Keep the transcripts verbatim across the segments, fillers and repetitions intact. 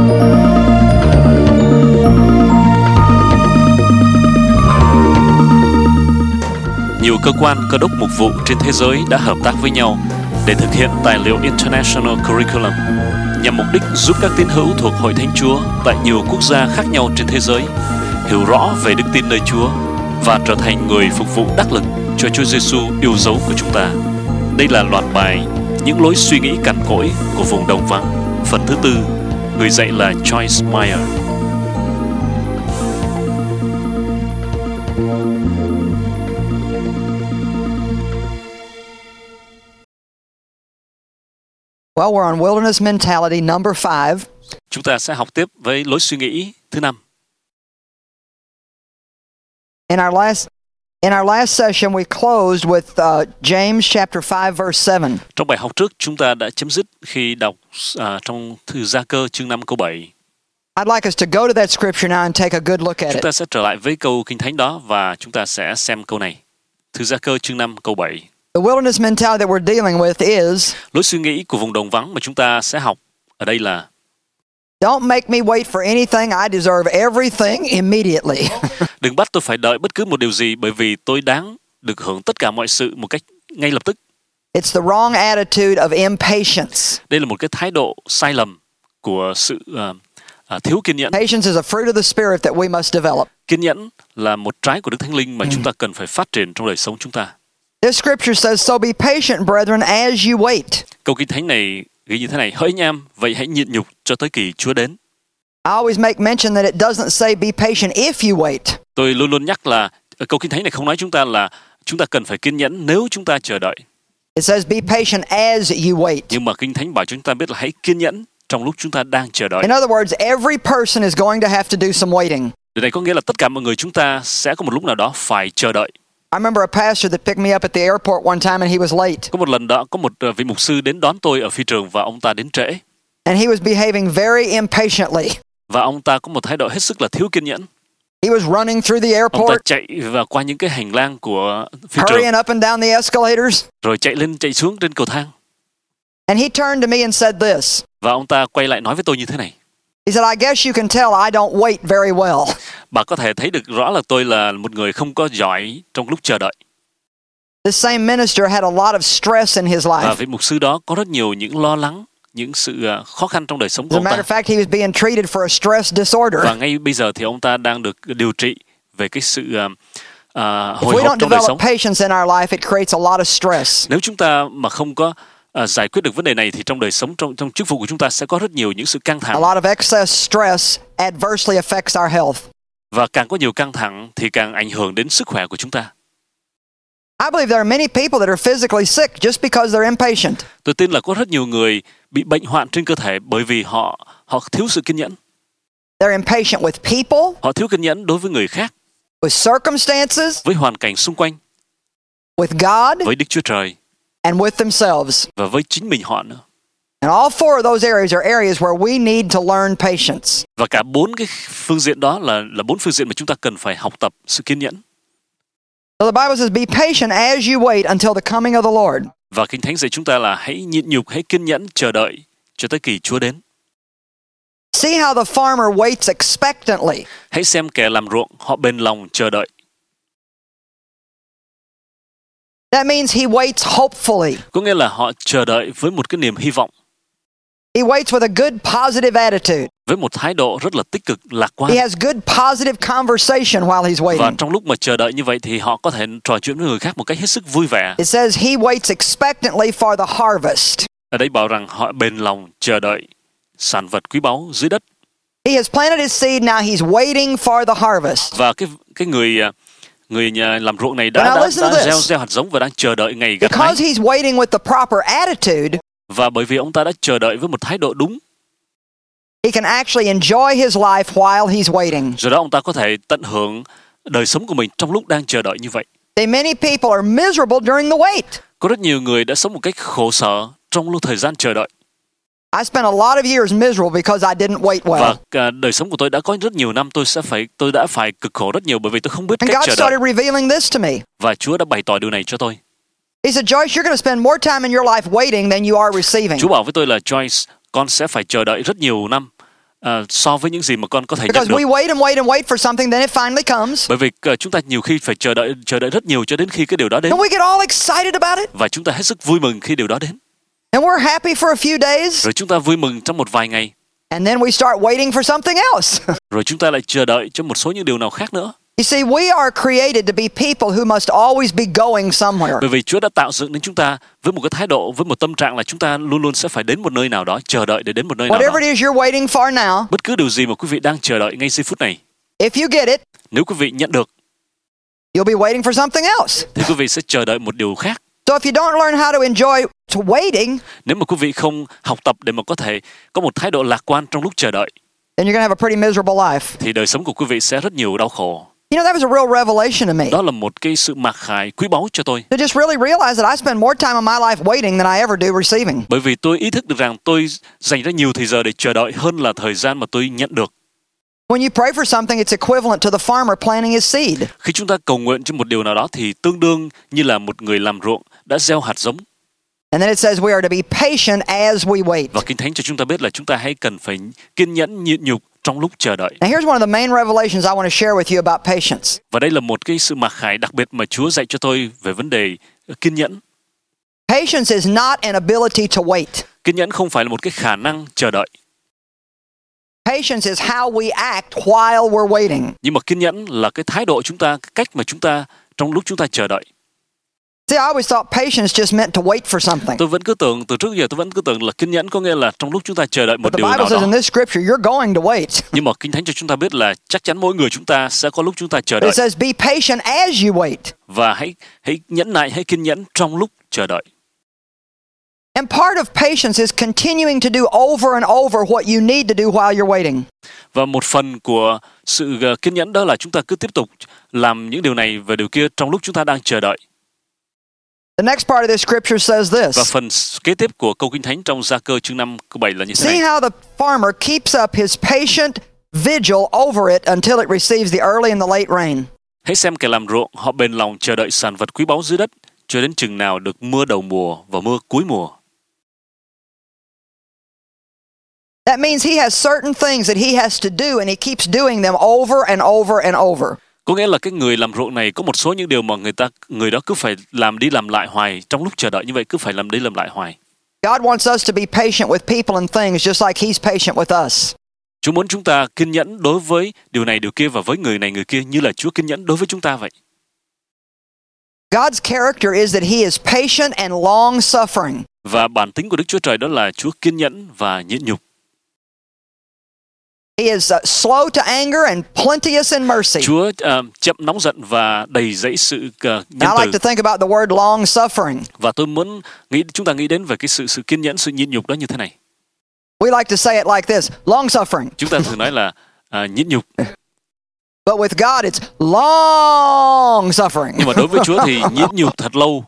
Nhiều cơ quan cơ đốc mục vụ trên thế giới đã hợp tác với nhau để thực hiện tài liệu International Curriculum nhằm mục đích giúp các tín hữu thuộc Hội Thánh Chúa tại nhiều quốc gia khác nhau trên thế giới hiểu rõ về đức tin nơi Chúa và trở thành người phục vụ đắc lực cho Chúa Giêsu yêu dấu của chúng ta. Đây là loạt bài Những lối suy nghĩ cằn cỗi của vùng đồng vắng, phần thứ tư, người dạy là Joyce Meyer. Well, we're on wilderness mentality number five. Chúng ta sẽ học tiếp với lối suy nghĩ thứ năm. In our last in our last session, we closed with uh, James chapter five, verse seven. Trong bài học trước, chúng ta đã chấm dứt khi đọc uh, trong thư Gia Cơ chương năm câu bảy. I'd like us to go to that scripture now and take a good look at Chúng it. ta sẽ trở lại với câu Kinh Thánh đó và chúng ta sẽ xem câu này. Thư Gia Cơ chương năm câu bảy. The wilderness mentality that we're dealing with is Lối suy nghĩ của vùng đồng vắng mà chúng ta sẽ học ở đây là don't make me wait for anything. I deserve everything immediately. đừng bắt tôi phải đợi bất cứ một điều gì bởi vì tôi đáng được hưởng tất cả mọi sự một cách ngay lập tức. It's the wrong attitude of impatience. Đây là một cái thái độ sai lầm của sự uh, uh, thiếu kiên nhẫn. Patience is a fruit of the Spirit that we must develop. Kiên nhẫn là một trái của Đức Thánh Linh mà chúng ta cần phải phát triển trong đời sống chúng ta. This scripture says, so be patient, brethren, as you wait. Câu Kinh Thánh này ghi như thế này: hỡi anh em, vậy hãy nhịn nhục cho tới kỳ Chúa đến. I always make mention that it doesn't say be patient if you wait. Tôi luôn luôn nhắc là câu Kinh Thánh này không nói chúng ta là chúng ta cần phải kiên nhẫn nếu chúng ta chờ đợi. It says be patient as you wait. Nhưng mà Kinh Thánh bảo chúng ta biết là hãy kiên nhẫn trong lúc chúng ta đang chờ đợi. In other words, every person is going to have to do some waiting. Điều này có nghĩa là tất cả mọi người chúng ta sẽ có một lúc nào đó phải chờ đợi. I remember a pastor that picked me up at the airport one time and he was late. Có một lần đó có một uh, vị mục sư đến đón tôi ở phi trường và ông ta đến trễ. And he was behaving very impatiently. Và ông ta có một thái độ hết sức là thiếu kiên nhẫn. He was running through the Ông ta airport, chạy và qua những cái hành lang của phi trường, hurrying up and down the escalators. rồi chạy lên chạy xuống trên cầu thang. And he turned to me and said this. Và ông ta quay lại nói với tôi như thế này. He said, I guess you can tell I don't wait very well. Bà có thể thấy được rõ là tôi là một người không có giỏi trong lúc chờ đợi. This same minister had a lot of stress in his Và life. vị mục sư đó có rất nhiều những lo lắng, những sự uh, khó khăn trong đời sống của As a ông matter ta. of fact, he was being treated for a stress disorder. Và ngay bây giờ thì ông ta đang được điều trị về cái sự uh, uh, If hồi we hộp don't trong đời develop sống. patience in our life, it creates a lot of stress. Nếu chúng ta mà không có uh, giải quyết được vấn đề này thì trong đời sống, trong trong chức vụ của chúng ta sẽ có rất nhiều những sự căng A thẳng. lot of excess stress adversely affects our health. Và càng có nhiều căng thẳng thì càng ảnh hưởng đến sức khỏe của chúng ta. I believe there are many people that are physically sick just because they're impatient. Tôi tin là có rất nhiều người bị bệnh hoạn trên cơ thể bởi vì họ họ thiếu sự kiên nhẫn. They're impatient with people, Họ thiếu kiên nhẫn đối với người khác, with circumstances, với hoàn cảnh xung quanh, with God, với Đức Chúa Trời and with themselves. và với chính mình họ nữa. And all four of those areas are areas where we need to learn patience. Và cả bốn cái phương diện đó là là bốn phương diện mà chúng ta cần phải học tập sự kiên nhẫn. So the Bible says, be patient as you wait until the coming of the Lord. Và Kinh Thánh dạy chúng ta là hãy nhịn nhục, hãy kiên nhẫn chờ đợi cho tới kỳ Chúa đến. See how the farmer waits expectantly. Hãy xem kẻ làm ruộng họ bền lòng chờ đợi. That means he waits hopefully. Có nghĩa là họ chờ đợi với một cái niềm hy vọng, He waits with a good positive attitude. với một thái độ rất là tích cực, lạc quan. He has good positive conversation while he's Và waiting. trong lúc mà chờ đợi như vậy thì họ có thể trò chuyện với người khác một cách hết sức vui vẻ. It says he waits expectantly for the harvest. Ở đây bảo rằng họ bền lòng chờ đợi sản vật quý báu dưới đất. He has planted his seed, now he's waiting for the harvest. Và cái cái người người nhà làm ruộng này đã, Now đã, listen to đã this. gieo gieo hạt giống và đang chờ đợi ngày gặt hái. Because he's waiting with the proper attitude, Và bởi vì ông ta đã chờ đợi với một thái độ đúng, he can actually enjoy his life while he's waiting. rồi đó ông ta có thể tận hưởng đời sống của mình trong lúc đang chờ đợi như vậy. See, many people are miserable during the wait. Có rất nhiều người đã sống một cách khổ sở trong lúc thời gian chờ đợi. I spent a lot of years miserable because I didn't wait well. Và cả đời sống của tôi đã có rất nhiều năm tôi sẽ phải tôi đã phải cực khổ rất nhiều bởi vì tôi không biết And cách God chờ đợi. started revealing this to me. Và Chúa đã bày tỏ điều này cho tôi. He said, Joyce, you're going to spend more time in your life waiting than you are receiving. Chúa bảo với tôi là Joyce, con sẽ phải chờ đợi rất nhiều năm à, so với những gì mà con có thể nhận Because được. we wait and wait and wait for something, then it finally comes. Bởi vì uh, chúng ta nhiều khi phải chờ đợi chờ đợi rất nhiều cho đến khi cái điều đó đến. And we get all excited about it. Và chúng ta hết sức vui mừng khi điều đó đến. And we're happy for a few days. Rồi chúng ta vui mừng trong một vài ngày. And then we start waiting for something else. Rồi chúng ta lại chờ đợi cho một số những điều nào khác nữa. You see, we are created to be people who must always be going somewhere. Bởi vì Chúa đã tạo dựng nên chúng ta với một cái thái độ, với một tâm trạng là chúng ta luôn luôn sẽ phải đến một nơi nào đó, chờ đợi để đến một nơi nào Whatever đó. it is you're waiting for now, Bất cứ điều gì mà quý vị đang chờ đợi ngay giây phút này, if you get it, nếu quý vị nhận được, you'll be waiting for something else. thì quý vị sẽ chờ đợi một điều khác. So if you don't learn how to enjoy waiting, Nếu mà quý vị không học tập để mà có thể có một thái độ lạc quan trong lúc chờ đợi, then you're going to have a pretty miserable life. thì đời sống của quý vị sẽ rất nhiều đau khổ. You know, that was a real revelation to me. Đó là một cái sự mặc khải quý báu cho tôi. To just really realize that I spend more time in my life waiting than I ever do receiving. Bởi vì tôi ý thức được rằng tôi dành ra nhiều thời giờ để chờ đợi hơn là thời gian mà tôi nhận được. When you pray for something, it's equivalent to the farmer planting his seed. Khi chúng ta cầu nguyện cho một điều nào đó thì tương đương như là một người làm ruộng đã gieo hạt giống. And then it says we are to be patient as we wait. Và Kinh Thánh cho chúng ta biết là chúng ta hãy cần phải kiên nhẫn nhịn nhục trong lúc chờ đợi. Now here's one of the main revelations I want to share with you about patience. Và đây là một cái sự mặc khải đặc biệt mà Chúa dạy cho tôi về vấn đề kiên nhẫn. Patience is not an ability to wait. Kiên nhẫn không phải là một cái khả năng chờ đợi. Patience is how we act while we're waiting. Nhưng mà kiên nhẫn là cái thái độ chúng ta, cái cách mà chúng ta trong lúc chúng ta chờ đợi. See, I always thought patience just meant to wait for something. Tôi vẫn cứ tưởng, từ trước giờ tôi vẫn cứ tưởng là kiên nhẫn có nghĩa là trong lúc chúng ta chờ đợi một But the điều Bible nào says đó. in this scripture, you're going to wait. Nhưng mà Kinh Thánh cho chúng ta biết là chắc chắn mỗi người chúng ta sẽ có lúc chúng ta chờ đợi. It says be patient as you wait. Và hãy hãy nhẫn nại, hãy kiên nhẫn trong lúc chờ đợi. And part of patience is continuing to do over and over what you need to do while you're waiting. Và một phần của sự uh, kiên nhẫn đó là chúng ta cứ tiếp tục làm những điều này và điều kia trong lúc chúng ta đang chờ đợi. The next part of this scripture says Và this. phần kế tiếp của câu Kinh Thánh trong Gia Cơ chương năm câu bảy là như thế See này. how the farmer keeps up his patient vigil over it until it receives the early and the late rain. Hãy xem kẻ làm ruộng, họ bền lòng chờ đợi sản vật quý báu dưới đất cho đến chừng nào được mưa đầu mùa và mưa cuối mùa. That means he has certain things that he has to do and he keeps doing them over and over and over. Có nghĩa là cái người làm ruộng này có một số những điều mà người ta người đó cứ phải làm đi làm lại hoài trong lúc chờ đợi như vậy, cứ phải làm đi làm lại hoài. God wants us to be patient with people and things just like he's patient with us. Chúa muốn chúng ta kiên nhẫn đối với điều này điều kia và với người này người kia như là Chúa kiên nhẫn đối với chúng ta vậy. God's character is that he is patient and long suffering. Và bản tính của Đức Chúa Trời đó là Chúa kiên nhẫn và nhịn nhục. He is uh, slow to anger and plenteous in mercy. Chúa uh, chậm nóng giận và đầy dẫy sự uh, nhân Now, I like từ. to think about the word long suffering. Và tôi muốn nghĩ chúng ta nghĩ đến về cái sự sự kiên nhẫn, sự nhịn nhục đó như thế này. We like to say it like this, long suffering. Chúng ta thường nói là uh, nhịn nhục. But with God, it's long suffering. Nhưng mà đối với Chúa thì nhịn nhục thật lâu.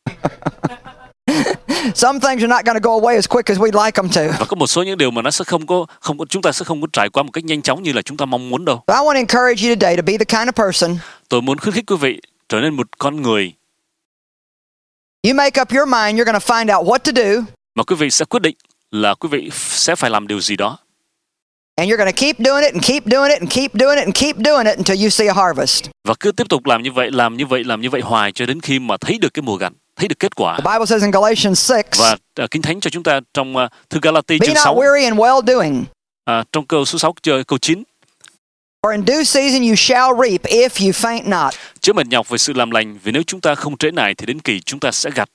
Some things are not going to go away as quick as we'd like them to. Và có một số những điều mà nó sẽ không có không có chúng ta sẽ không có trải qua một cách nhanh chóng như là chúng ta mong muốn đâu. So I want to encourage you today to be the kind of person. Tôi muốn khuyến khích quý vị trở nên một con người You make up your mind, you're going to find out what to do. mà quý vị sẽ quyết định là quý vị sẽ phải làm điều gì đó. And you're going to keep doing it and keep doing it and keep doing it and keep doing it until you see a harvest. Và cứ tiếp tục làm như vậy, làm như vậy, làm như vậy hoài cho đến khi mà thấy được cái mùa gặt, thấy được kết quả. The Bible says in Galatians six, Và uh, Kinh Thánh cho chúng ta trong uh, thư Galati be chương not sáu, weary in well doing. uh, trong câu số sáu chơi câu chín. For in due season you shall reap if you faint not. Chớ mệt nhọc về sự làm lành, vì nếu chúng ta không trễ nải thì đến kỳ chúng ta sẽ gặt.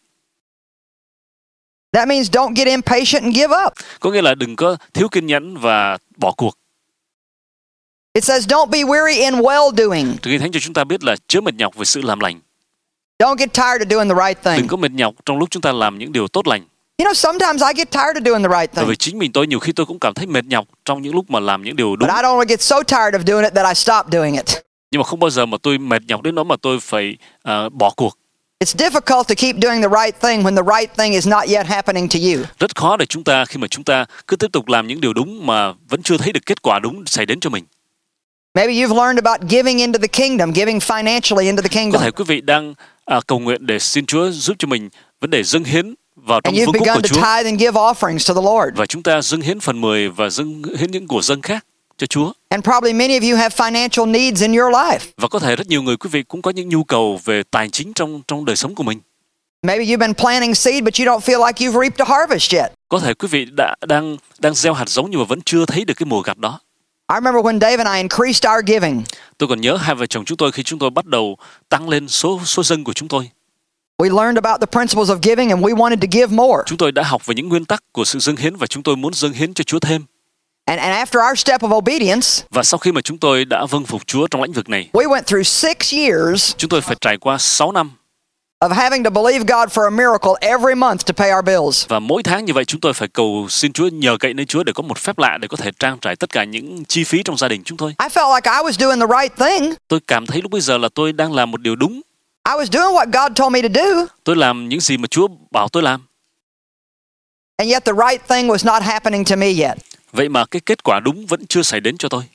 That means don't get impatient and give up. Có nghĩa là đừng có thiếu kiên nhẫn và bỏ cuộc. It says don't be weary in well doing. Kinh Thánh cho chúng ta biết là chớ mệt nhọc về sự làm lành. Don't get tired of doing the right Đừng thing. có mệt nhọc trong lúc chúng ta làm những điều tốt lành. You know, sometimes I get tired of doing the right Bởi thing. vì chính mình tôi nhiều khi tôi cũng cảm thấy mệt nhọc trong những lúc mà làm những điều đúng. But I don't want to get so tired of doing it that I stop doing it. Nhưng mà không bao giờ mà tôi mệt nhọc đến nỗi mà tôi phải uh, bỏ cuộc. It's difficult to keep doing the right thing when the right thing is not yet happening to you. Rất khó để chúng ta khi mà chúng ta cứ tiếp tục làm những điều đúng mà vẫn chưa thấy được kết quả đúng xảy đến cho mình. Maybe you've learned about giving into the kingdom, giving financially into the Có kingdom. thể quý vị đang uh, cầu nguyện để xin Chúa giúp cho mình vấn đề dâng hiến vào trong And you've vương quốc begun của to Chúa. tithe and give offerings to the Lord. Và chúng ta dâng hiến phần mười và dâng hiến những của dâng khác cho Chúa. And probably many of you have financial needs in your life. Và có thể rất nhiều người quý vị cũng có những nhu cầu về tài chính trong trong đời sống của mình. Maybe you've been planting seed, but you don't feel like you've reaped a harvest yet. Có thể quý vị đã đang đang gieo hạt giống nhưng mà vẫn chưa thấy được cái mùa gặt đó. I remember when Dave and I increased our giving. Tôi còn nhớ hai vợ chồng chúng tôi khi chúng tôi bắt đầu tăng lên số số dâng của chúng tôi. We learned about the principles of giving and we wanted to give more. Chúng tôi đã học về những nguyên tắc của sự dâng hiến và chúng tôi muốn dâng hiến cho Chúa thêm. And, and after our step of obedience, Và sau khi mà chúng tôi đã vâng phục Chúa trong lĩnh vực này, we went through six years chúng tôi phải trải qua sáu năm. of having to believe God for a miracle every month to pay our bills. Và mỗi tháng như vậy chúng tôi phải cầu xin Chúa, nhờ cậy nơi Chúa để có một phép lạ để có thể trang trải tất cả những chi phí trong gia đình chúng tôi. I felt like I was doing the right thing. Tôi cảm thấy lúc bây giờ là tôi đang làm một điều đúng. I was doing what God told me to do. Tôi làm những gì mà Chúa bảo tôi làm. And yet the right thing was not happening to me yet. Vậy mà cái kết quả đúng vẫn chưa xảy đến cho tôi.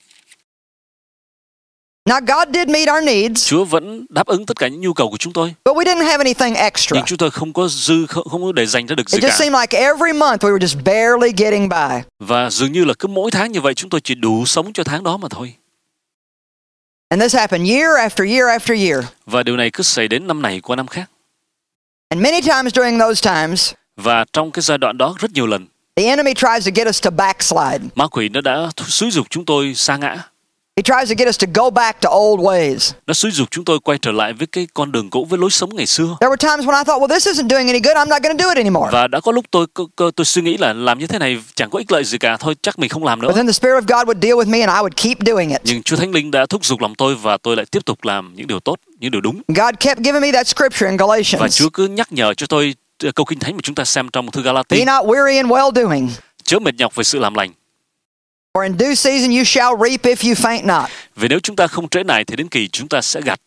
Now God did meet our needs, Chúa vẫn đáp ứng tất cả những nhu cầu của chúng tôi. but we didn't have anything extra. Nhưng chúng tôi không có dư, không, không có để dành ra được gì It just cả. seemed like every month we were just barely getting by. Và dường như là cứ mỗi tháng như vậy chúng tôi chỉ đủ sống cho tháng đó mà thôi. And this happened year after year after year. Và điều này cứ xảy đến năm này qua năm khác. And many times during those times, Và trong cái giai đoạn đó rất nhiều lần, the enemy tries to get us to backslide. ma quỷ nó đã xúi giục chúng tôi sa ngã. He tries to get us to go back to old ways. Nó xúi giục chúng tôi quay trở lại với cái con đường cũ, với lối sống ngày xưa. There were times when I thought, well, this isn't doing any good. I'm not going to do it anymore. Và đã có lúc tôi tôi, tôi suy nghĩ là làm như thế này chẳng có ích lợi gì cả, thôi chắc mình không làm nữa. But then the Spirit of God would deal with me and I would keep doing it. Nhưng Chúa Thánh Linh đã thúc giục lòng tôi và tôi lại tiếp tục làm những điều tốt, những điều đúng. God kept giving me that scripture in Và Galatians. Chúa cứ nhắc nhở cho tôi câu Kinh Thánh mà chúng ta xem trong một thư Galati. Be not weary in well doing. Chớ mệt nhọc về sự làm lành. For in due season you shall reap if you faint not. Vì nếu chúng ta không trễ nải thì đến kỳ chúng ta sẽ gặt.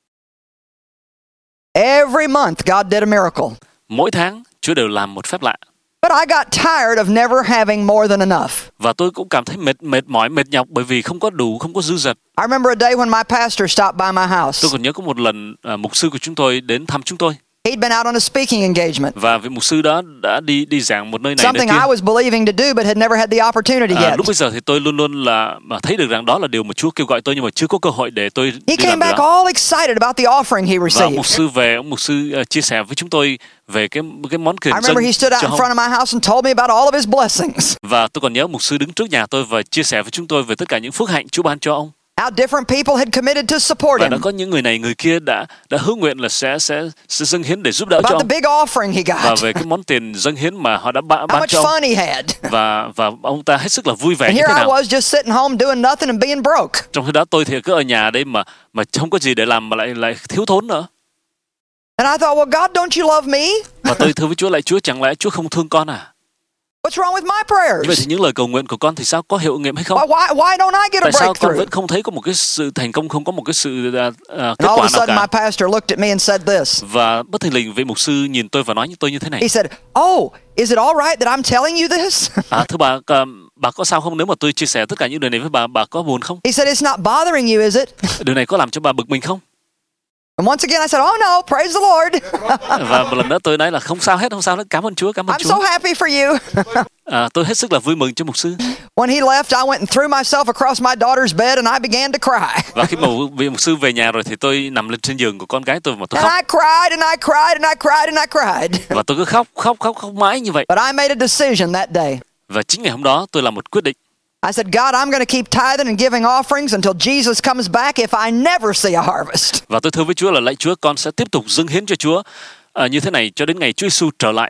Every month God did a miracle. Mỗi tháng Chúa đều làm một phép lạ. But I got tired of never having more than enough. Và tôi cũng cảm thấy mệt mệt mỏi, mệt nhọc bởi vì không có đủ, không có dư dật. I remember a day when my pastor stopped by my house. Tôi còn nhớ có một lần à, mục sư của chúng tôi đến thăm chúng tôi. He'd been out on a speaking engagement. Và vị mục sư đó đã đi đi giảng một nơi này nơi Something I kia. was believing to do but had never had the opportunity À, yet. lúc bây giờ thì tôi luôn luôn là mà thấy được rằng đó là điều mà Chúa kêu gọi tôi nhưng mà chưa có cơ hội để tôi He đi came làm điều back đó. all excited about the offering he Và received. mục sư về, ông mục sư uh, chia sẻ với chúng tôi về cái cái món I tiền remember he dâng stood out cho in ông. front of my house and told me about all of his blessings. Và tôi còn nhớ mục sư đứng trước nhà tôi và chia sẻ với chúng tôi về tất cả những phước hạnh Chúa ban cho ông. How different people had committed to support Và đã him. có những người này người kia đã đã hứa nguyện là sẽ sẽ sẽ dâng hiến để giúp đỡ cho About ông. the big offering he Và got. về cái món tiền dâng hiến mà họ đã ba, How ban much cho ông. fun he had. Và và ông ta hết sức là vui vẻ And như here thế I nào. was just sitting home doing nothing and being broke. Trong khi đó tôi thì cứ ở nhà đây mà mà không có gì để làm mà lại lại thiếu thốn nữa. And I thought, well, God, don't you love me? Và tôi thưa với Chúa lại, Chúa chẳng lẽ Chúa không thương con à? What's wrong with my Như vậy thì prayers? những lời cầu nguyện của con thì sao có hiệu nghiệm hay không? Why, why, why don't I get a Tại sao con breakthrough? vẫn không thấy có một cái sự thành công, không có một cái sự uh, uh, kết And all of quả a nào sudden, my cả? pastor looked at me and said this. Và bất thình lình vị mục sư nhìn tôi và nói với tôi như thế này. He said, oh, is it all right that I'm telling you this? À, thưa bà, uh, bà có sao không nếu mà tôi chia sẻ tất cả những điều này với bà, bà có buồn không? He said, it's not bothering you, is it? Điều này có làm cho bà bực mình không? And once again, I said, oh no, praise the Lord. Và một lần nữa tôi nói là không sao hết, không sao hết, cảm ơn Chúa, cảm ơn I'm so Chúa. happy for you. À, tôi hết sức là vui mừng cho mục sư. When he left, I went and threw myself across my daughter's bed and I began to cry. Và khi mà vị mục sư về nhà rồi thì tôi nằm lên trên giường của con gái tôi mà tôi And khóc. I cried and I cried and I cried and I cried. Và tôi cứ khóc, khóc, khóc, khóc mãi như vậy. But I made a decision that day. Và chính ngày hôm đó tôi làm một quyết định. I said, God, I'm going to keep tithing and giving offerings until Jesus comes back if I never see a harvest. Và tôi thưa với Chúa là lạy Chúa, con sẽ tiếp tục dâng hiến cho Chúa à, như thế này cho đến ngày Chúa Giêsu trở lại.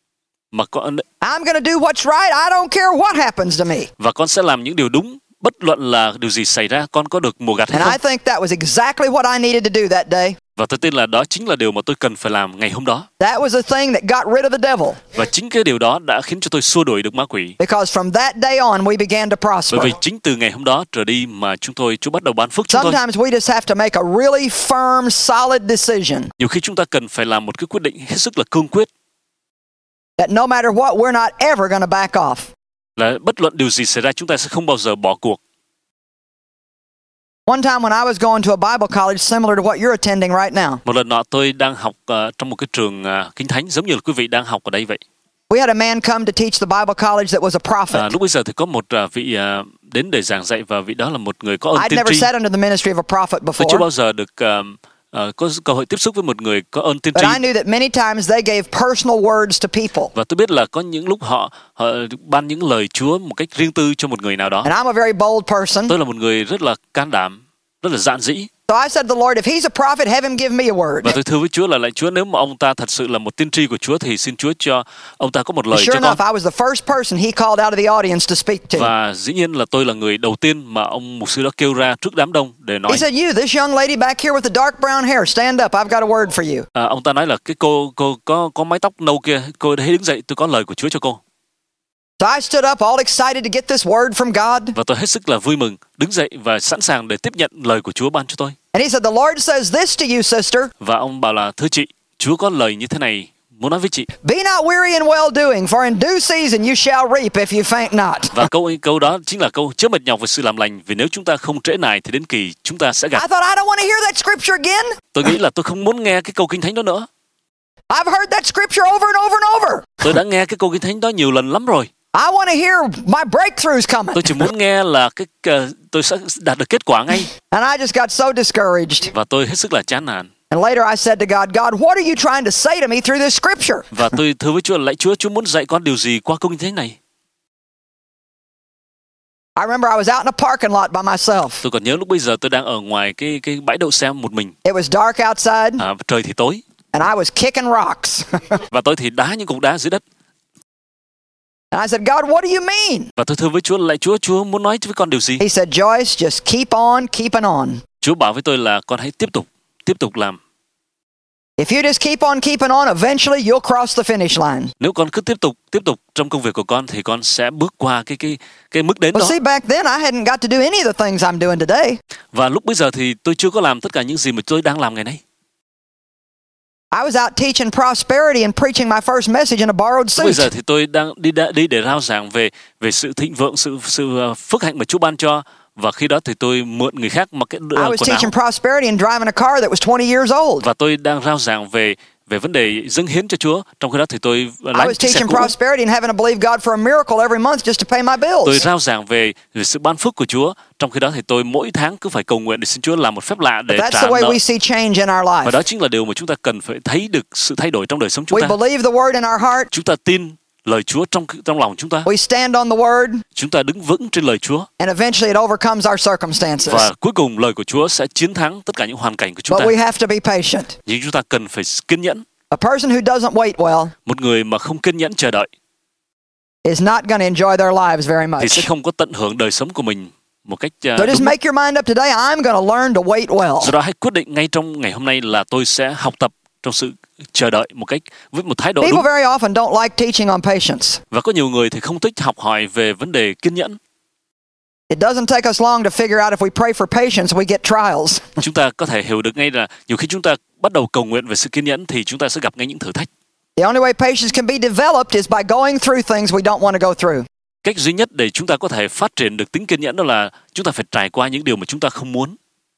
Mà con I'm going to do what's right. I don't care what happens to me. và con sẽ làm những điều đúng, bất luận là điều gì xảy ra, con có được mùa gặt hay And I không. think that was exactly what I needed to do that day. Và tôi tin là đó chính là điều mà tôi cần phải làm ngày hôm đó. That was the thing that got rid of the devil. Và chính cái điều đó đã khiến cho tôi xua đuổi được ma quỷ. Because from that day on, we began to Bởi prosper. vì chính từ ngày hôm đó trở đi mà chúng tôi, Chúa bắt đầu ban phước chúng tôi. Sometimes we just have to make a really firm, solid decision Nhiều khi chúng ta cần phải làm một cái quyết định hết sức là cương quyết. that no matter what, we're not ever going to back off. Là bất luận điều gì xảy ra chúng ta sẽ không bao giờ bỏ cuộc. One time when I was going to a Bible college similar to what you're attending right now, Một lần nọ tôi đang học uh, trong một cái trường uh, Kinh Thánh giống như là quý vị đang học ở đây vậy. we had a man come to teach the Bible college that was a prophet. À, lúc bây giờ thì có một uh, vị uh, đến để giảng dạy và vị đó là một người có ơn I'd tiên never tri. sat under the ministry of a prophet Tôi chưa before, bao giờ được uh, uh, có cơ hội tiếp xúc với một người có ơn tiên but tri. I knew that many times they gave personal words to people. Và tôi biết là có những lúc họ, họ ban những lời Chúa một cách riêng tư cho một người nào đó. And I'm a very bold person. Tôi là một người rất là can đảm, rất là dạn dĩ. So I said to the Lord, if he's a prophet, have him give me a word. Và tôi thưa với Chúa là lạy Chúa, nếu mà ông ta thật sự là một tiên tri của Chúa thì xin Chúa cho ông ta có một lời Sure cho con. enough, I was the first person he called out of the audience to speak to. Và dĩ nhiên là tôi là người đầu tiên mà ông mục sư đó kêu ra trước đám đông để nói. He said, you, this young lady back here with the dark brown hair, stand up. I've got a word for you. À, ông ta nói là cái cô cô có có mái tóc nâu kia, cô hãy đứng dậy, tôi có lời của Chúa cho cô. So I stood up all excited to get this word from God. Và tôi hết sức là vui mừng, đứng dậy và sẵn sàng để tiếp nhận lời của Chúa ban cho tôi. And he said, the Lord says this to you, sister. Và ông bảo là thưa chị, Chúa có lời như thế này muốn nói với chị. Be not weary in well doing, for in due season you shall reap if you faint not. Và câu câu đó chính là câu chớ mệt nhọc về sự làm lành, vì nếu chúng ta không trễ nải thì đến kỳ chúng ta sẽ I gặt. thought, I don't want to hear that scripture again. Tôi nghĩ là tôi không muốn nghe cái câu kinh thánh đó nữa. I've heard that scripture over and over and over. Tôi đã nghe cái câu kinh thánh đó nhiều lần lắm rồi. I want to hear my breakthroughs coming. Tôi chỉ muốn nghe là cái uh, tôi sẽ đạt được kết quả ngay. And I just got so discouraged. Và tôi hết sức là chán nản. And later I said to God, God, what are you trying to say to me through this scripture? Và tôi thưa với Chúa, lạy Chúa, Chúa muốn dạy con điều gì qua câu kinh thánh này? I remember I was out in a parking lot by myself. Tôi còn nhớ lúc bây giờ tôi đang ở ngoài cái cái bãi đậu xe một mình. It was dark outside, À, trời thì tối. and I was kicking rocks. Và tôi thì đá những cục đá dưới đất. And I said, God, what do you mean? Và tôi thưa với Chúa, lạy Chúa, Chúa muốn nói với con điều gì? He said, Joyce, just keep on keeping on. Chúa bảo với tôi là con hãy tiếp tục, tiếp tục làm. If you just keep on keeping on, eventually you'll cross the finish line. Nếu con cứ tiếp tục, tiếp tục trong công việc của con thì con sẽ bước qua cái cái cái mức đến Well, đó. see, back then I hadn't got to do any of the things I'm doing today. Và lúc bây giờ thì tôi chưa có làm tất cả những gì mà tôi đang làm ngày nay. I was out teaching prosperity and preaching my first message in a borrowed Bây giờ suit. thì tôi đang đi đi để rao giảng về về sự thịnh vượng, sự sự phước hạnh mà Chúa ban cho, và khi đó thì tôi mượn người khác mặc cái I was quần áo. teaching prosperity and driving a car that was twenty years old. Và tôi đang rao giảng về về vấn đề dâng hiến cho Chúa. Trong khi đó thì tôi I lái was chiếc xe teaching cũ. prosperity and having to believe God for a miracle every month just to pay my Tôi bills. rao giảng về, về sự ban phước của Chúa. Trong khi đó thì tôi mỗi tháng cứ phải cầu nguyện để xin Chúa làm một phép lạ để That's trả the way nợ. we see change in our Và life. đó chính là điều mà chúng ta cần phải thấy được sự thay đổi trong đời sống chúng We ta. believe the word in our heart. Chúng ta tin lời Chúa trong trong lòng chúng ta. We stand on the word, Chúng ta đứng vững trên lời Chúa. and eventually it overcomes our circumstances. Và cuối cùng lời của Chúa sẽ chiến thắng tất cả những hoàn cảnh của chúng But ta. we have to be patient. Nhưng chúng ta cần phải kiên nhẫn. A person who doesn't wait well Một người mà không kiên nhẫn chờ đợi is not going to enjoy their lives very thì sẽ much. không có tận hưởng đời sống của mình một cách uh, So đúng just mức. make your mind up today. I'm going to learn to wait well. Do đó hãy quyết định ngay trong ngày hôm nay là tôi sẽ học tập trong sự chờ đợi một cách với một thái độ People đúng. very often don't like teaching on patience. Và có nhiều người thì không thích học hỏi về vấn đề kiên nhẫn. It doesn't take us long to figure out if we pray for patience, we get trials. Chúng ta có thể hiểu được ngay là nhiều khi chúng ta bắt đầu cầu nguyện về sự kiên nhẫn thì chúng ta sẽ gặp ngay những thử thách. The only way patience can be developed is by going through things we don't want to go through. Cách duy nhất để chúng ta có thể phát triển được tính kiên nhẫn đó là chúng ta phải trải qua những điều mà chúng ta không muốn.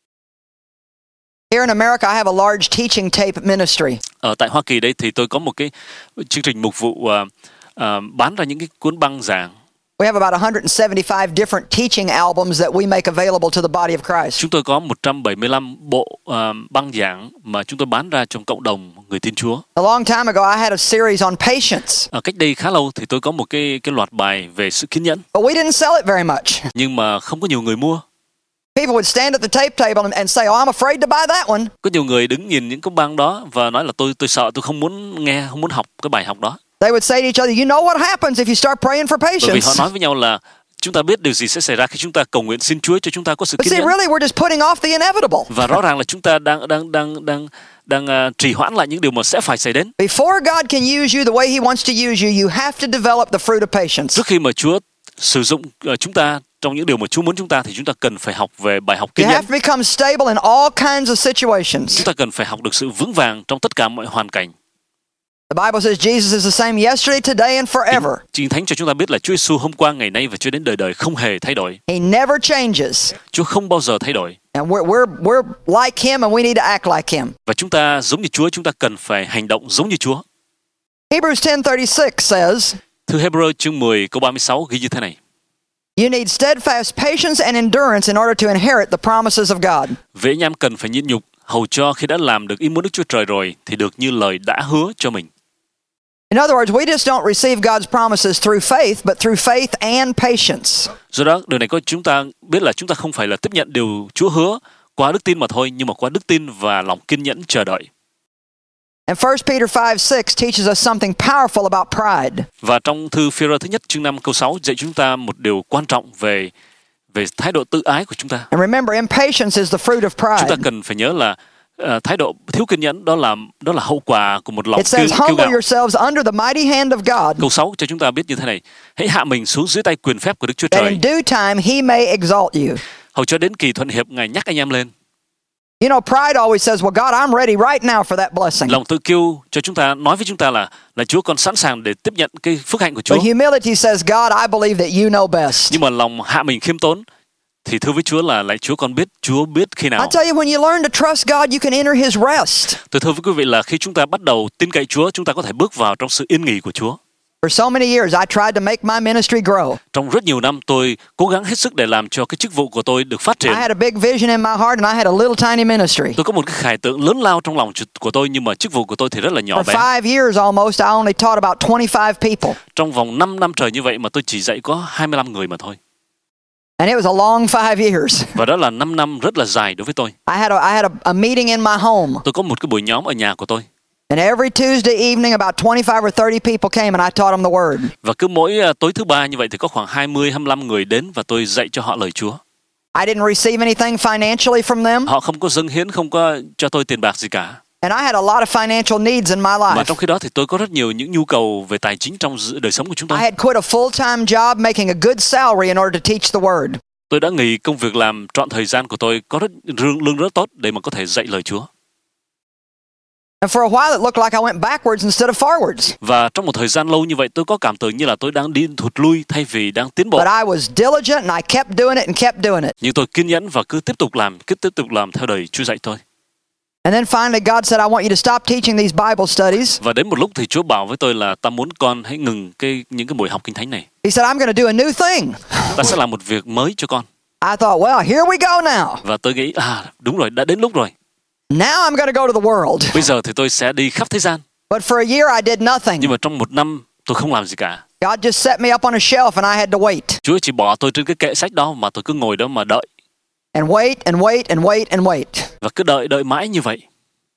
Here in America, I have a large teaching tape ministry. Ở tại Hoa Kỳ đây thì tôi có một cái chương trình mục vụ uh, uh, bán ra những cái cuốn băng giảng. We have about one hundred seventy-five different teaching albums that we make available to the body of Christ. Chúng tôi có một trăm bảy mươi lăm bộ uh, băng giảng mà chúng tôi bán ra trong cộng đồng người tin Chúa. A long time ago, I had a series on patience, Ở cách đây khá lâu thì tôi có một cái cái loạt bài về sự kiên nhẫn, but we didn't sell it very much. nhưng mà không có nhiều người mua. People would stand at the tape table and, and say, "Oh, I'm afraid to buy that one." Có nhiều người đứng nhìn những cái băng đó và nói là tôi tôi sợ, tôi không muốn nghe, không muốn học cái bài học đó. They would say to each other, "You know what happens if you start praying for Bởi vì patience?" họ nói với nhau là chúng ta biết điều gì sẽ xảy ra khi chúng ta cầu nguyện xin Chúa cho chúng ta có sự But kiên see, nhẫn. really, we're just putting off the inevitable. Và rõ ràng là chúng ta đang đang đang đang đang uh, trì hoãn lại những điều mà sẽ phải xảy đến. Before God can use you the way He wants to use you, you have to develop the fruit of patience. Trước khi mà Chúa sử dụng uh, chúng ta trong những điều mà Chúa muốn chúng ta thì chúng ta cần phải học về bài học You kiên have nhẫn. to become stable in all kinds of situations. Chúng ta cần phải học được sự vững vàng trong tất cả mọi hoàn cảnh. The Bible says Jesus is the same yesterday, today, and forever. Kinh Thánh cho chúng ta biết là Chúa Giêsu hôm qua, ngày nay và cho đến đời đời không hề thay đổi. He never changes. Chúa không bao giờ thay đổi. And we're, we're, we're like Him and we need to act like Him. Và chúng ta giống như Chúa, chúng ta cần phải hành động giống như Chúa. Hebrews ten thirty-six says, Thư Hebrew chương mười câu ba mươi sáu ghi như thế này: you need steadfast patience and endurance in order to inherit the promises of God. Vậy anh em cần phải nhịn nhục, hầu cho khi đã làm được ý muốn Đức Chúa Trời rồi thì được như lời đã hứa cho mình. In other words, we just don't receive God's promises through faith, but through faith and patience. Do đó, điều này có chúng ta biết là chúng ta không phải là tiếp nhận điều Chúa hứa qua đức tin mà thôi, nhưng mà qua đức tin và lòng kiên nhẫn chờ đợi. And First Peter five six teaches us something powerful about pride. Và trong thư Phi-rơ thứ nhất chương năm câu sáu dạy chúng ta một điều quan trọng về về thái độ tự ái của chúng ta. And remember, impatience is the fruit of Chúng ta pride. cần phải nhớ là uh, thái độ thiếu kiên nhẫn đó là đó là hậu quả của một lòng It kiêu, says, kiêu humble ngạo. yourselves under the mighty hand of God, Câu sáu cho chúng ta biết như thế này: hãy hạ mình xuống dưới tay quyền phép của Đức Chúa that Trời, in due time He may exalt you. hầu cho đến kỳ thuận hiệp Ngài nhắc anh em lên. You know, pride always says, well, God, I'm ready right now for that blessing. Lòng tự kiêu cho chúng ta nói với chúng ta là là Chúa con sẵn sàng để tiếp nhận cái phước hạnh của Chúa. But humility says, God, I believe that you know best. Nhưng mà lòng hạ mình khiêm tốn thì thưa với Chúa là lại Chúa con biết, Chúa biết khi I nào. tell you, when you learn to trust God, you can enter His rest. Tôi thưa với quý vị là khi chúng ta bắt đầu tin cậy Chúa, chúng ta có thể bước vào trong sự yên nghỉ của Chúa. For so many years, I tried to make my ministry grow. Trong rất nhiều năm tôi cố gắng hết sức để làm cho cái chức vụ của tôi được phát triển. I had a big vision in my heart, and I had a little tiny ministry. Tôi có một cái khải tượng lớn lao trong lòng của tôi, nhưng mà chức vụ của tôi thì rất là nhỏ For bé. five years almost, I only taught about twenty-five people. Trong vòng năm năm trời như vậy mà tôi chỉ dạy có hai mươi lăm người mà thôi. And it was a long five years. Và đó là năm năm rất là dài đối với tôi. I had a, I had a, a meeting in my home. Tôi có một cái buổi nhóm ở nhà của tôi. And every Tuesday evening, about twenty-five or thirty people came and I taught them the Word. Và cứ mỗi uh, tối thứ ba như vậy thì có khoảng hai mươi, hai mươi lăm người đến và tôi dạy cho họ lời Chúa. I didn't receive anything financially from them. Họ không có dâng hiến, không có cho tôi tiền bạc gì cả. And I had a lot of financial needs in my Và life. trong khi đó thì tôi có rất nhiều những nhu cầu về tài chính trong đời sống của chúng tôi. I had quit a full-time job making a good salary in order to teach the Word. Tôi đã nghỉ công việc làm trọn thời gian của tôi, có rất lương, lương rất tốt để mà có thể dạy lời Chúa. And for a while, it looked like I went backwards instead of forwards. Và trong một thời gian lâu như vậy, tôi có cảm tưởng như là tôi đang đi thụt lui thay vì đang tiến bộ. But I was diligent and I kept doing it and kept doing it. Nhưng tôi kiên nhẫn và cứ tiếp tục làm, cứ tiếp tục làm theo đời Chúa dạy tôi. And then finally, God said, I want you to stop teaching these Bible studies. Và đến một lúc thì Chúa bảo với tôi là ta muốn con hãy ngừng cái những cái buổi học kinh thánh này. He said, I'm going to do a new thing. Ta sẽ làm một việc mới cho con. I thought, well, here we go now. Và tôi nghĩ à đúng rồi, đã đến lúc rồi. Now I'm going to go to the world. Bây giờ thì tôi sẽ đi khắp thế gian. But for a year, I did nothing. Nhưng mà trong một năm tôi không làm gì cả. God just set me up on a shelf and I had to wait. Chúa chỉ bỏ tôi trên cái kệ sách đó mà tôi cứ ngồi đó mà đợi. And wait and wait and wait and wait. Và cứ đợi đợi mãi như vậy.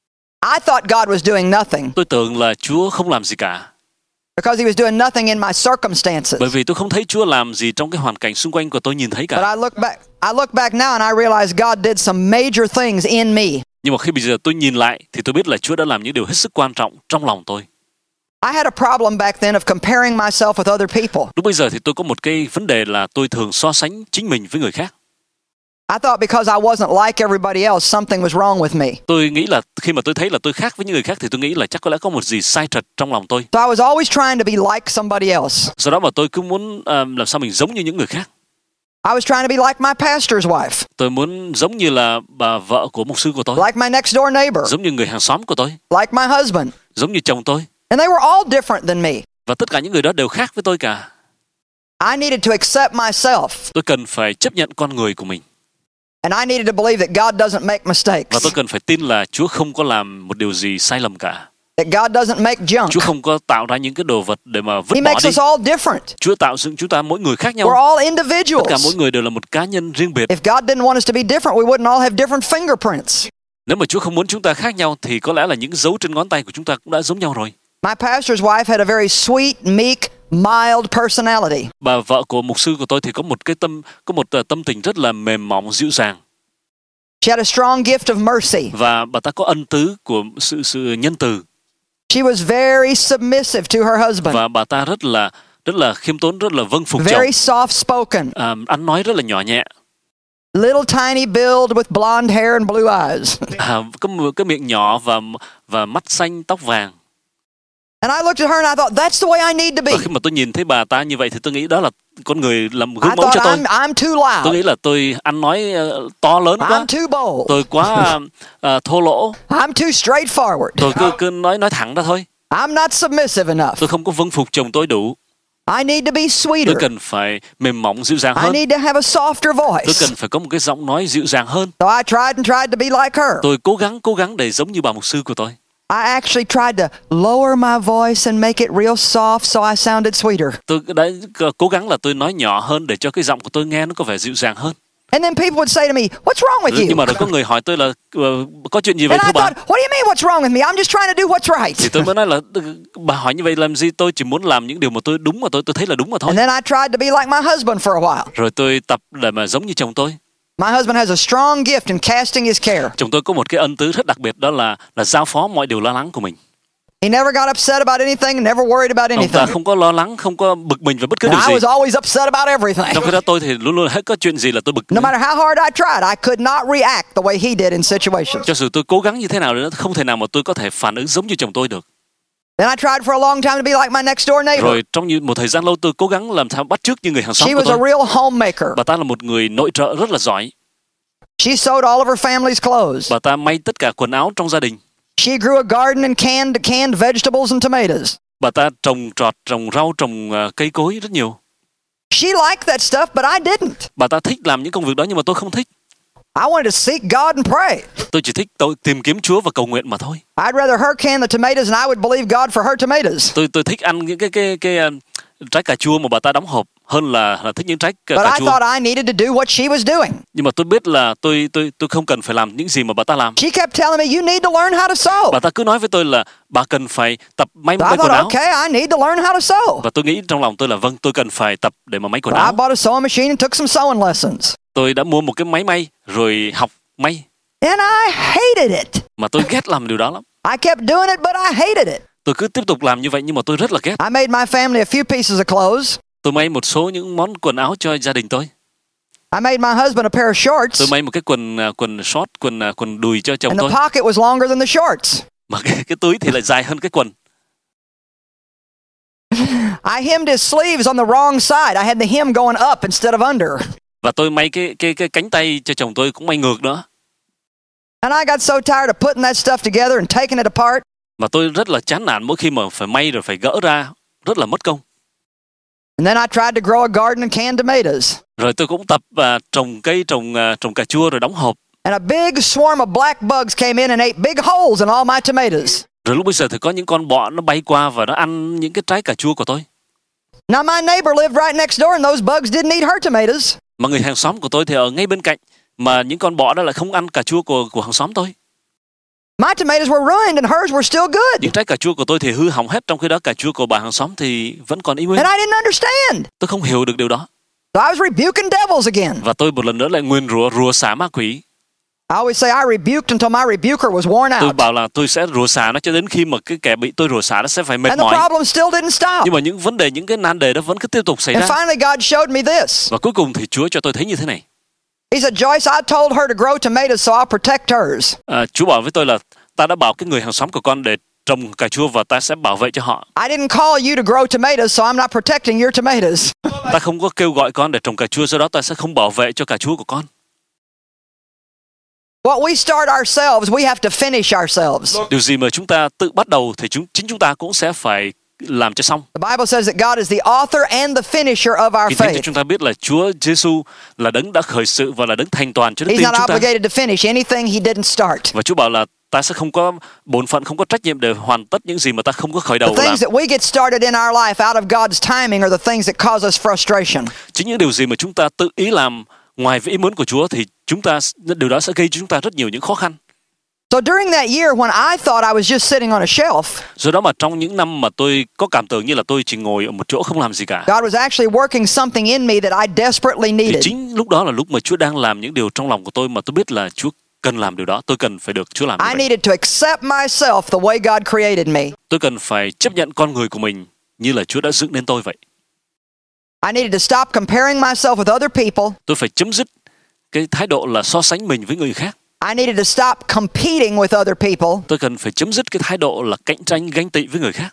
I thought God was doing nothing Tôi tưởng là Chúa không làm gì cả. because He was doing nothing in my circumstances. Bởi vì tôi không thấy Chúa làm gì trong cái hoàn cảnh xung quanh của tôi nhìn thấy But cả. I look back, I look back now and I realize God did some major things in me. Nhưng mà khi bây giờ tôi nhìn lại thì tôi biết là Chúa đã làm những điều hết sức quan trọng trong lòng tôi. I had a problem back then of comparing myself with other people. Lúc bây giờ thì tôi có một cái vấn đề là tôi thường so sánh chính mình với người khác. I thought because I wasn't like everybody else, something was wrong with me. Tôi nghĩ là khi mà tôi thấy là tôi khác với những người khác thì tôi nghĩ là chắc có lẽ có một gì sai trật trong lòng tôi. So I was always trying to be like somebody else. Do đó mà tôi cứ muốn uh, làm sao mình giống như những người khác. I was trying to be like my pastor's wife, Tôi muốn giống như là bà vợ của mục sư của tôi, like my next door neighbor, giống như người hàng xóm của tôi, like my husband. giống như chồng tôi. And they were all different than me. Và tất cả những người đó đều khác với tôi cả. I needed to accept myself. Tôi cần phải chấp nhận con người của mình. And I needed to believe that God doesn't make Và mistakes, tôi cần phải tin là Chúa không có làm một điều gì sai lầm cả. that God doesn't make junk. Chúa không có tạo ra những cái đồ vật để mà He vứt bỏ makes đi. us all different. Chúa tạo dựng chúng ta mỗi người khác nhau. We're all Tất cả mỗi individuals. người đều là một cá nhân riêng biệt. If God didn't want us to be different, we wouldn't all have different fingerprints. Nếu mà Chúa không muốn chúng ta khác nhau thì có lẽ là những dấu trên ngón tay của chúng ta cũng đã giống nhau rồi. My pastor's wife had a very sweet, meek, mild personality. Bà vợ của mục sư của tôi thì có một cái tâm có một uh, tâm tình rất là mềm mỏng, dịu dàng. She had a strong gift of mercy. Và bà ta có ân tứ của sự sự nhân từ. She was very submissive to her husband. Và bà ta rất là rất là khiêm tốn, rất là vâng phục chồng. Very soft spoken. À, ăn nói rất là nhỏ nhẹ. Little tiny build with blonde hair and blue eyes. À, có một cái miệng nhỏ và và mắt xanh tóc vàng. And I looked at her and I thought, that's the way I need to be. Và khi mà tôi nhìn thấy bà ta như vậy thì tôi nghĩ đó là con người làm I gương mẫu thought cho tôi. I'm, I'm too loud. Tôi nghĩ là tôi ăn nói uh, to lớn quá. I'm too bold. Tôi quá uh, thô lỗ. I'm too straightforward. Tôi cứ cứ nói nói thẳng ra thôi. I'm not submissive enough. Tôi không có vâng phục chồng tôi đủ. I need to be sweeter. Tôi cần phải mềm mỏng dịu dàng I hơn. need to have a softer voice. Tôi cần phải có một cái giọng nói dịu dàng hơn. So I tried and tried to be like her. Tôi cố gắng cố gắng để giống như bà mục sư của tôi. I actually tried to lower my voice and make it real soft so I sounded sweeter. Tôi đã cố gắng là tôi nói nhỏ hơn để cho cái giọng của tôi nghe nó có vẻ dịu dàng hơn. And then people would say to me, what's wrong with you? Nhưng mà rồi có người hỏi tôi là uh, có chuyện gì vậy And thưa I bà? thought, what do you mean what's wrong with me? I'm just trying to do what's right. Thì tôi mới nói là bà hỏi như vậy làm gì, tôi chỉ muốn làm những điều mà tôi đúng mà tôi tôi thấy là đúng mà thôi. And then I tried to be like my husband for a while. Rồi tôi tập để mà giống như chồng tôi. My husband has a strong gift in casting his care. Chồng tôi có một cái ân tứ rất đặc biệt, đó là là giao phó mọi điều lo lắng của mình. He never got upset about anything, never worried about Ông anything. ta không có lo lắng, không có bực mình về bất cứ And điều I gì. was always upset about everything. Trong khi đó tôi thì luôn luôn hết có chuyện gì là tôi bực. No matter how hard I tried, I could not react the way he did in situations. Cho dù tôi cố gắng như thế nào nữa, không thể nào mà tôi có thể phản ứng giống như chồng tôi được. Then I tried for a long time to be like my next door neighbor. Rồi trong như một thời gian lâu tôi cố gắng làm sao bắt chước như người hàng xóm She của was a tôi. real homemaker. Bà ta là một người nội trợ rất là giỏi. She sewed all of her family's clothes. Bà ta may tất cả quần áo trong gia đình. She grew a garden and canned canned vegetables and tomatoes. Bà ta trồng trọt, trồng rau, trồng uh, cây cối rất nhiều. She liked that stuff, but I didn't. Bà ta thích làm những công việc đó nhưng mà tôi không thích. I wanted to seek God and pray. Tôi chỉ thích tôi tìm kiếm Chúa và cầu nguyện mà thôi. I'd rather her can the tomatoes and I would believe God for her tomatoes. Tôi tôi thích ăn những cái cái cái, cái uh, trái cà chua mà bà ta đóng hộp hơn là, là thích những trái cà, But cà I chua. thought I needed to do what she was doing. Nhưng mà tôi biết là tôi tôi tôi không cần phải làm những gì mà bà ta làm. She kept telling me, you need to learn how to sew. Bà ta cứ nói với tôi là bà cần phải tập may So I may quần thought, áo. okay, I need to learn how to sew. Và tôi nghĩ trong lòng tôi là vâng, tôi cần phải tập để mà may quần So I áo. bought a sewing machine and took some sewing lessons. Tôi đã mua một cái máy may rồi học may. And I hated it. Mà tôi ghét làm điều đó lắm. I kept doing it, but I hated it. Tôi cứ tiếp tục làm như vậy nhưng mà tôi rất là ghét. I made my family a few pieces of clothes. Tôi may một số những món quần áo cho gia đình tôi. I made my husband a pair of shorts. Tôi may một cái quần quần short, quần quần đùi cho chồng And tôi. the pocket was longer than the shorts. Mà cái, cái túi thì lại dài hơn cái quần. I hemmed his sleeves on the wrong side. I had the hem going up instead of under. Và tôi may cái cái cái cánh tay cho chồng tôi cũng may ngược nữa. And I got so tired of putting that stuff together and taking it apart. Và tôi rất là chán nản mỗi khi mà phải may rồi phải gỡ ra, rất là mất công. And then I tried to grow a garden and canned tomatoes. Rồi tôi cũng tập uh, trồng cây, trồng uh, trồng cà chua rồi đóng hộp. And a big swarm of black bugs came in and ate big holes in all my tomatoes. Rồi lúc bây giờ thì có những con bọ nó bay qua và nó ăn những cái trái cà chua của tôi. Now my neighbor lived right next door and those bugs didn't eat her tomatoes. Mà người hàng xóm của tôi thì ở ngay bên cạnh, mà những con bọ đó lại không ăn cà chua của của hàng xóm tôi. My tomatoes were ruined and hers were still good. Những trái cà chua của tôi thì hư hỏng hết, trong khi đó cà chua của bà hàng xóm thì vẫn còn y nguyên. And I didn't understand. Tôi không hiểu được điều đó. So I was rebuking devils again. Và tôi một lần nữa lại nguyền rủa rủa xả ma quỷ. I always say I rebuked until my rebuker was worn Tôi out. bảo là tôi sẽ rủa xả nó cho đến khi mà cái kẻ bị tôi rủa xả nó sẽ phải mệt And the mỏi. problem still didn't stop. Nhưng mà những vấn đề, những cái nan đề đó vẫn cứ tiếp tục xảy And ra. finally God showed me this. Và cuối cùng thì Chúa cho tôi thấy như thế này. He said, Joyce, I told her to grow tomatoes so I'll protect hers. À, Chúa bảo với tôi là ta đã bảo cái người hàng xóm của con để trồng cà chua và ta sẽ bảo vệ cho họ. I didn't call you to grow tomatoes, so I'm not protecting your tomatoes. Ta không có kêu gọi con để trồng cà chua, do đó ta sẽ không bảo vệ cho cà chua của con. What we start ourselves, we have to finish ourselves. Điều gì mà chúng ta tự bắt đầu thì chúng chính chúng ta cũng sẽ phải làm cho xong. The Bible says that God is the author and the finisher of our Kinh Thánh cho faith. chúng ta biết là Chúa Giêsu là đấng đã khởi sự và là đấng thành toàn cho đức He's tin not chúng ta. obligated to finish anything he didn't start. Và Chúa bảo là ta sẽ không có bổn phận, không có trách nhiệm để hoàn tất những gì mà ta không có khởi The đầu làm. things that we get started in our life out of God's timing are the things that cause us frustration. Chính những điều gì mà chúng ta tự ý làm ngoài với ý muốn của Chúa thì chúng ta điều đó sẽ gây cho chúng ta rất nhiều những khó khăn. So during that year when I thought I was just sitting on a shelf, Do đó mà trong những năm mà tôi có cảm tưởng như là tôi chỉ ngồi ở một chỗ không làm gì cả, God was actually working something in me that I desperately thì needed. chính lúc đó là lúc mà Chúa đang làm những điều trong lòng của tôi mà tôi biết là Chúa cần làm điều đó. Tôi cần phải được Chúa làm như I vậy. needed to accept myself the way God created me. Tôi cần phải chấp nhận con người của mình như là Chúa đã dựng nên tôi vậy. I needed to stop comparing myself with other people. Tôi phải chấm dứt cái thái độ là so sánh mình với người khác. I needed to stop competing with other people. Tôi cần phải chấm dứt cái thái độ là cạnh tranh, ganh tị với người khác.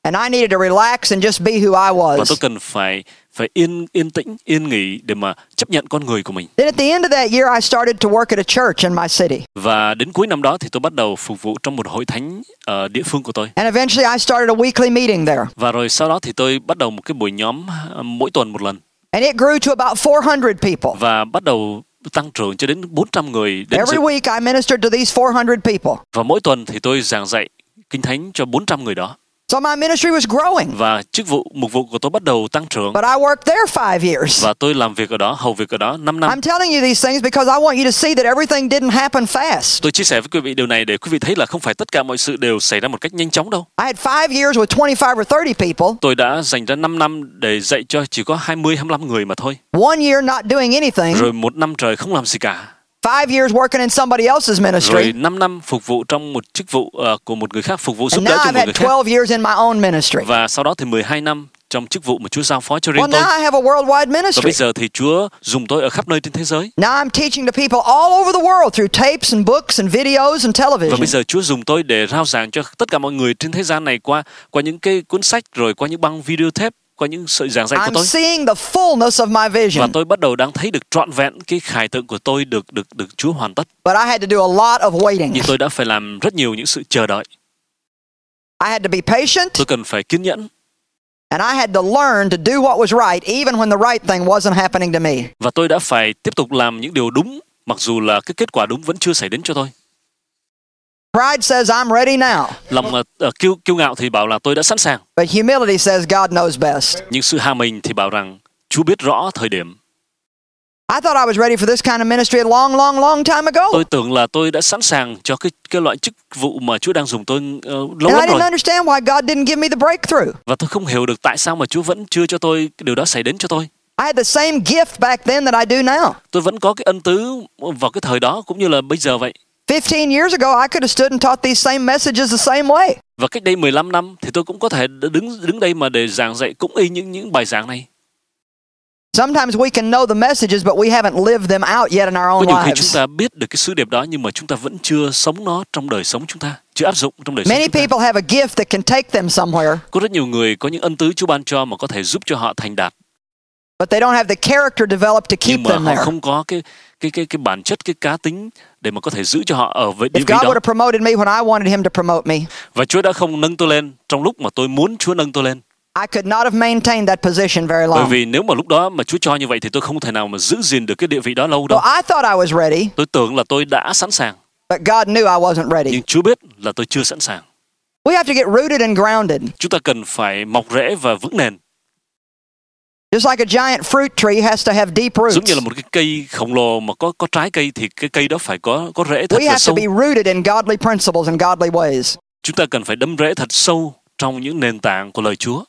And I needed to relax and just be who I Và tôi was. cần phải phải yên yên tĩnh, yên nghỉ để mà chấp nhận con người của mình. Then at the end of that year, I started to work at a church in my city. Và đến cuối năm đó thì tôi bắt đầu phục vụ trong một hội thánh ở địa phương của tôi. And eventually I started a weekly meeting there. Và rồi sau đó thì tôi bắt đầu một cái buổi nhóm ờ, mỗi tuần một lần. And it grew to about four hundred people. Và bắt đầu tăng trưởng cho đến bốn trăm người đến Every dự. week I ministered to these four hundred people. Và mỗi tuần thì tôi giảng dạy kinh thánh cho bốn trăm người đó. So my ministry was growing. Và chức vụ, mục vụ của tôi bắt đầu tăng trưởng. But I worked there five years. Và tôi làm việc ở đó, hầu việc ở đó năm năm. I'm telling you these things because I want you to see that everything didn't happen fast. Tôi chia sẻ với quý vị điều này để quý vị thấy là không phải tất cả mọi sự đều xảy ra một cách nhanh chóng đâu. I had five years with twenty-five or thirty people. Tôi đã dành ra năm năm để dạy cho chỉ có hai mươi, hai mươi lăm người mà thôi. One year not doing anything. Rồi một năm trời không làm gì cả. Five years working in somebody else's Rồi ministry. năm năm phục vụ trong một chức vụ uh, của một người khác, phục vụ giúp And đỡ now cho I've một had người khác. twelve years in my own ministry. Và sau đó thì mười hai năm trong chức vụ mà Chúa giao phó cho riêng Well, tôi. now I have a worldwide Và ministry. bây giờ thì Chúa dùng tôi ở khắp nơi trên thế giới. Now I'm teaching to people all over the world through tapes and books and videos and Và bây television. giờ Chúa dùng tôi để rao giảng cho tất cả mọi người trên thế gian này qua qua những cái cuốn sách, rồi qua những băng video tape, qua những sự giảng dạy của I'm tôi. seeing the fullness of my Và vision. tôi bắt đầu đang thấy được trọn vẹn cái khải tượng của tôi được được được Chúa hoàn tất. But I had to do a lot of waiting. Nhưng tôi đã phải làm rất nhiều những sự chờ đợi. I had to be patient, Tôi cần phải kiên nhẫn. and I had to learn to do what was right even when the right thing wasn't happening to me. Và tôi đã phải tiếp tục làm những điều đúng, mặc dù là cái kết quả đúng vẫn chưa xảy đến cho tôi. Pride says I'm ready now, Lòng uh, uh, kiêu kiêu ngạo thì bảo là tôi đã sẵn sàng. but humility says God knows best. Nhưng sự hạ mình thì bảo rằng Chúa biết rõ thời điểm. I thought I was ready for this kind of ministry a long, long, long time ago. Tôi tưởng là tôi đã sẵn sàng cho cái cái loại chức vụ mà Chúa đang dùng tôi uh, lâu And I lắm didn't rồi. understand why God didn't give me the breakthrough. Và tôi không hiểu được tại sao mà Chúa vẫn chưa cho tôi điều đó xảy đến cho tôi. I had the same gift back then that I do now. Tôi vẫn có cái ân tứ vào cái thời đó cũng như là bây giờ vậy. fifteen years ago, I could have stood and taught these same messages the same way. Và cách đây mười lăm năm thì tôi cũng có thể đứng đứng đây mà để giảng dạy cũng y những những bài giảng này. Sometimes we can know the messages, but we haven't lived them out yet in our Có own nhiều khi chúng lives. ta biết được cái sứ điệp đó nhưng mà chúng ta vẫn chưa sống nó trong đời sống chúng ta, chưa áp dụng trong đời sống Many chúng ta. people have a gift that can take them somewhere, Có rất nhiều người có những ân tứ Chúa ban cho mà có thể giúp cho họ thành đạt, but they don't have the character developed to keep nhưng mà them họ there. không có cái cái cái cái bản chất, cái cá tính để mà có thể giữ cho họ ở với địa If vị God đó. would have promoted me when I wanted Him to promote me, Và Chúa đã không nâng tôi lên trong lúc mà tôi muốn Chúa nâng tôi lên. I could not have maintained that position very Bởi long. vì nếu mà lúc đó mà Chúa cho như vậy thì tôi không thể nào mà giữ gìn được cái địa vị đó lâu So đâu. I thought I was ready, Tôi tưởng là tôi đã sẵn sàng, but God knew I wasn't ready. nhưng Chúa biết là tôi chưa sẵn sàng. We have to get rooted and grounded. Chúng ta cần phải mọc rễ và vững nền. Just like a giant fruit tree has to have deep Giống như roots. là một cái cây khổng lồ mà có có trái cây thì cái cây đó phải có có rễ thật We là have to sâu. be rooted in godly principles and godly ways. Chúng ta cần phải đâm rễ thật sâu trong những nền tảng của lời Chúa.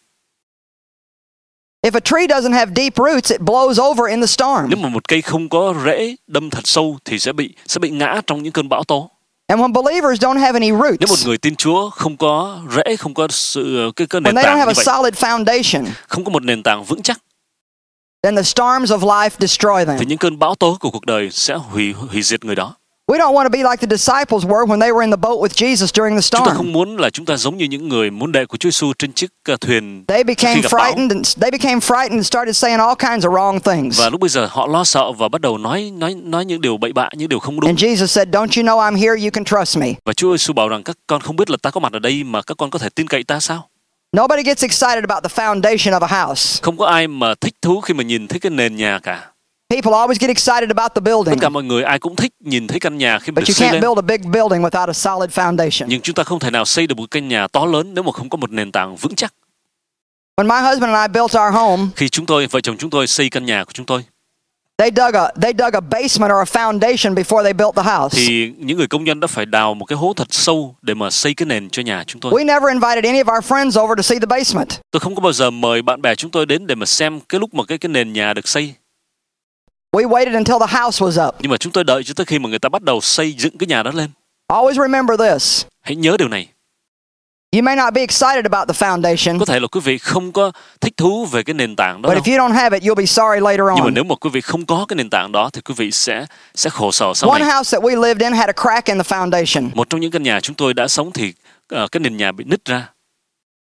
If a tree doesn't have deep roots, it blows over in the storm. Nếu mà một cây không có rễ đâm thật sâu thì sẽ bị sẽ bị ngã trong những cơn bão tố. And when believers don't have any Nếu một roots, người tin Chúa không có rễ, không có sự cái cái when nền they don't tảng have như a vậy, solid foundation, không có một nền tảng vững chắc, then the storms of life destroy thì them. những cơn bão tố của cuộc đời sẽ hủy hủy diệt người đó. We don't want to be like the disciples were when they were in the boat with Jesus during the Chúng ta storm. không muốn là chúng ta giống như những người môn đệ của Chúa Giêsu trên chiếc uh, thuyền They khi became gặp bão. frightened and they became frightened and started saying all kinds of wrong things. Và lúc bây giờ họ lo sợ và bắt đầu nói nói nói những điều bậy bạ, những điều không đúng. And Jesus said, "Don't you know I'm here? You can trust me." Và Chúa Giêsu bảo rằng các con không biết là ta có mặt ở đây mà các con có thể tin cậy ta sao? Nobody gets excited about the foundation of a house. Không có ai mà thích thú khi mà nhìn thấy cái nền nhà cả. People always get excited about the building, Tất cả mọi người ai cũng thích nhìn thấy căn nhà khi mà but được you xây can't lên. build a big building without a solid foundation. Nhưng chúng ta không thể nào xây được một căn nhà to lớn nếu mà không có một nền tảng vững chắc. When my husband and I built our home, Khi chúng tôi, vợ chồng chúng tôi xây căn nhà của chúng tôi, they dug a they dug a basement or a foundation before they built the house. thì những người công nhân đã phải đào một cái hố thật sâu để mà xây cái nền cho nhà chúng tôi. We never invited any of our friends over to see the basement. Tôi không có bao giờ mời bạn bè chúng tôi đến để mà xem cái lúc mà cái cái nền nhà được xây. We waited until the house was up. Nhưng mà chúng tôi đợi cho tới khi mà người ta bắt đầu xây dựng cái nhà đó lên. Always remember this. Hãy nhớ điều này. You may not be excited about the foundation, Có thể là quý vị không có thích thú về cái nền tảng đó but đâu. if you don't have it, you'll be sorry later Nhưng mà on. nếu mà quý vị không có cái nền tảng đó thì quý vị sẽ sẽ khổ sở sau One này. house that we lived in had a crack in the foundation. Một trong những căn nhà chúng tôi đã sống thì uh, cái nền nhà bị nứt ra.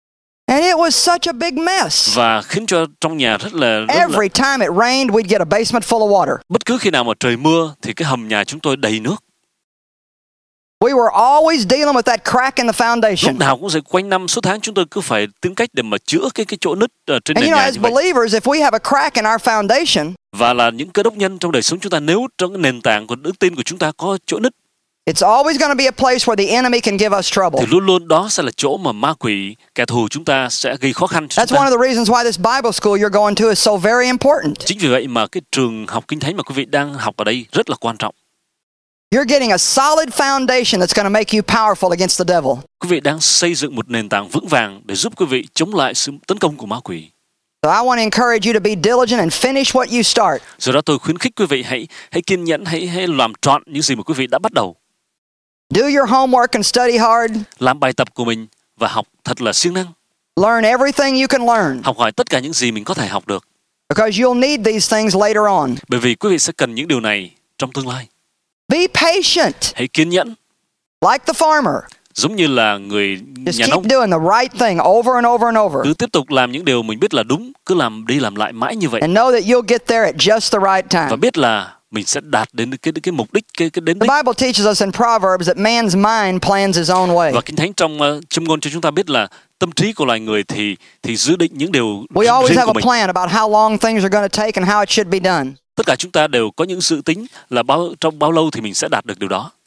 And it was such a big mess. và khiến cho trong nhà rất là, rất là Every time it rained, we'd get a basement full of water. bất cứ khi nào mà trời mưa thì cái hầm nhà chúng tôi đầy nước. We were always dealing with that crack in the Lúc foundation. nào cũng sẽ quanh năm suốt tháng chúng tôi cứ phải tìm cách để mà chữa cái cái chỗ nứt ở trên And nền you know, nhà as như vậy. believers, if we have a crack in our foundation, Và là những cơ đốc nhân trong đời sống chúng ta, nếu trong cái nền tảng của đức tin của chúng ta có chỗ nứt it's always going to be a place where the enemy can give us trouble. thì luôn luôn đó sẽ là chỗ mà ma quỷ, kẻ thù chúng ta sẽ gây khó khăn cho That's chúng one ta. of the reasons why this Bible school you're going to is so very important. Chính vì vậy mà cái trường học Kinh Thánh mà quý vị đang học ở đây rất là quan trọng. You're getting a solid foundation that's going to make you powerful against the devil. Quý vị đang xây dựng một nền tảng vững vàng để giúp quý vị chống lại sự tấn công của ma quỷ. So I want to encourage you to be diligent and finish what you start. Do đó tôi khuyến khích quý vị hãy hãy kiên nhẫn, hãy hãy làm trọn những gì mà quý vị đã bắt đầu. Do your homework and study hard. Làm bài tập của mình và học thật là siêng năng. Learn everything you can learn, Học hỏi tất cả những gì mình có thể học được. because you'll need these things later on. Bởi vì quý vị sẽ cần những điều này trong tương lai. Be patient, Hãy kiên nhẫn, like the farmer. giống như là người Just nhà keep nông. doing the right thing over and over and over. Cứ tiếp tục làm những điều mình biết là đúng, cứ làm đi làm lại mãi như vậy. And know that you'll get there at just the right Và time. biết là mình sẽ đạt đến cái cái mục đích, cái cái đến The đích. Bible teaches us in Proverbs that man's mind plans his own way. Và Kinh Thánh trong uh, châm ngôn cho chúng ta biết là tâm trí của loài người thì thì dự định những điều We always riêng have của a mình. plan about how long things are going to take and how it should be done. Tất cả chúng ta đều có những dự tính là bao trong bao lâu thì mình sẽ đạt được điều đó.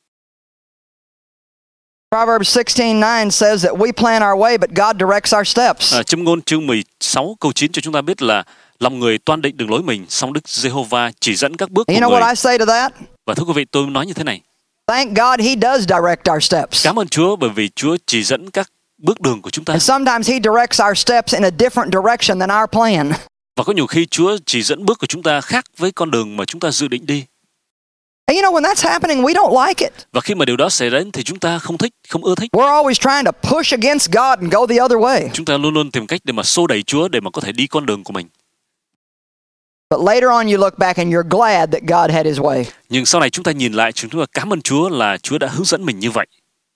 Proverbs sixteen nine says that we plan our way, but God directs our steps. À, châm ngôn chương mười sáu câu chín cho chúng ta biết là lòng người toan định đường lối mình, song Đức Giê-hô-va chỉ dẫn các bước của You know người. what I say to that? Và thưa quý vị, tôi nói như thế này. Thank God He does direct our steps. Cảm ơn Chúa bởi vì Chúa chỉ dẫn các bước đường của chúng ta. And sometimes He directs our steps in a different direction than our plan. Và có nhiều khi Chúa chỉ dẫn bước của chúng ta khác với con đường mà chúng ta dự định đi. And you know, when that's happening, we don't like it. Và khi mà điều đó xảy đến thì chúng ta không thích, không ưa thích. We're always trying to push against God and go the other way. Chúng ta luôn luôn tìm cách để mà xô đẩy Chúa để mà có thể đi con đường của mình. But later on, you look back and you're glad that God had His way. Nhưng sau này chúng ta nhìn lại, chúng ta cảm ơn Chúa là Chúa đã hướng dẫn mình như vậy.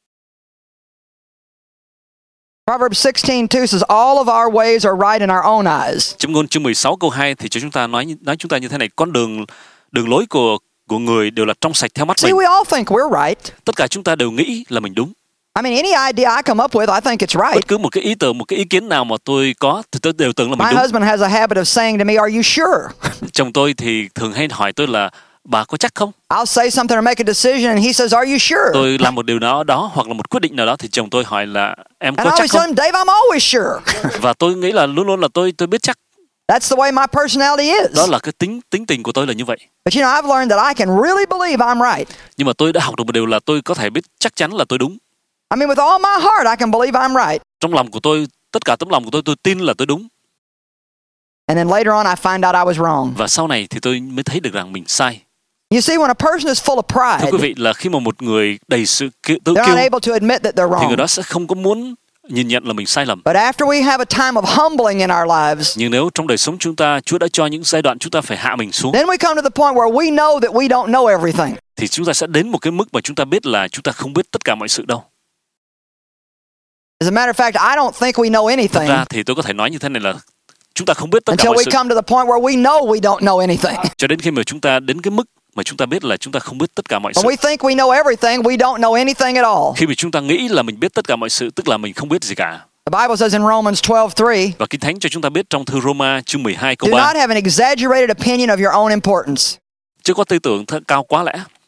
Proverbs sixteen two says, all of our ways are right in our own eyes. Châm ngôn chương mười sáu câu hai thì cho chúng ta nói nói chúng ta như thế này: con đường đường lối của của người đều là trong sạch theo mắt See, mình. we all think we're right. Tất cả chúng ta đều nghĩ là mình đúng. I mean, any idea I come up with, I think it's right. Bất cứ một cái ý tưởng, một cái ý kiến nào mà tôi có thì tôi đều tưởng là mình My đúng. husband has a habit of saying to me, are you sure? Chồng tôi thì thường hay hỏi tôi là bà có chắc không? I'll say something or make a decision, and he says, are you sure? Tôi làm một điều nào đó hoặc là một quyết định nào đó thì chồng tôi hỏi là em And I có chắc always tell không? him, Dave, I'm always sure. Và tôi nghĩ là luôn luôn là tôi tôi biết chắc. That's the way my personality is. Đó là cái tính tính tình của tôi là như vậy. But you know, I've learned that I can really believe I'm right. Nhưng mà tôi đã học được một điều là tôi có thể biết chắc chắn là tôi đúng. I mean, with all my heart, I can believe I'm right. Trong lòng của tôi, tất cả tấm lòng của tôi, tôi tin là tôi đúng. And then later on, I find out I was wrong. Và sau này thì tôi mới thấy được rằng mình sai. You see, when a person is full of Thưa quý pride, vị, là khi mà một người đầy sự ki- tự they're kiêu not able to admit that they're thì người wrong. đó sẽ không có muốn nhìn nhận là mình sai lầm. But after we have a time of humbling in our lives, Nhưng nếu trong đời sống chúng ta, Chúa đã cho những giai đoạn chúng ta phải hạ mình xuống, then we come to the point where we know that we don't know everything. thì chúng ta sẽ đến một cái mức mà chúng ta biết là chúng ta không biết tất cả mọi sự đâu. As a matter of fact, I don't think we know Thật anything ra thì tôi có thể nói như thế này là chúng ta không biết tất cả until mọi we sự come to the point where we know we don't know anything. cho đến khi mà chúng ta đến cái mức mà chúng ta biết là chúng ta không biết tất cả mọi sự. When we think we know everything, we don't know anything at all. Khi mà chúng ta nghĩ là mình biết tất cả mọi sự, tức là mình không biết gì cả. The Bible says in Romans twelve three, Và Kinh Thánh cho chúng ta biết trong thư Roma chương mười hai câu do ba, not have an exaggerated opinion of your own importance. chứ có tư tưởng th- cao quá lẽ.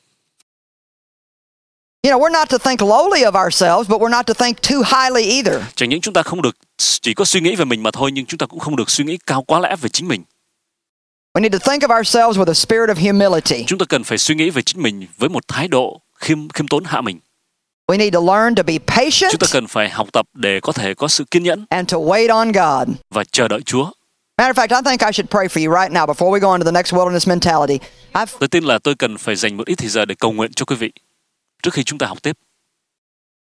You know, we're not to think lowly of ourselves, but we're not to think too highly either. Chẳng những chúng ta không được chỉ có suy nghĩ về mình mà thôi, nhưng chúng ta cũng không được suy nghĩ cao quá lẽ về chính mình. We need to think of ourselves with a spirit of humility. Chúng ta cần phải suy nghĩ về chính mình với một thái độ khiêm khiêm tốn hạ mình. We need to learn to be patient Chúng ta cần phải học tập để có thể có sự kiên nhẫn and to wait on God. và chờ đợi Chúa. Matter of fact, I think I should pray for you right now before we go into the next wilderness mentality. I've, Tôi tin là tôi cần phải dành một ít thời giờ để cầu nguyện cho quý vị trước khi chúng ta học tiếp.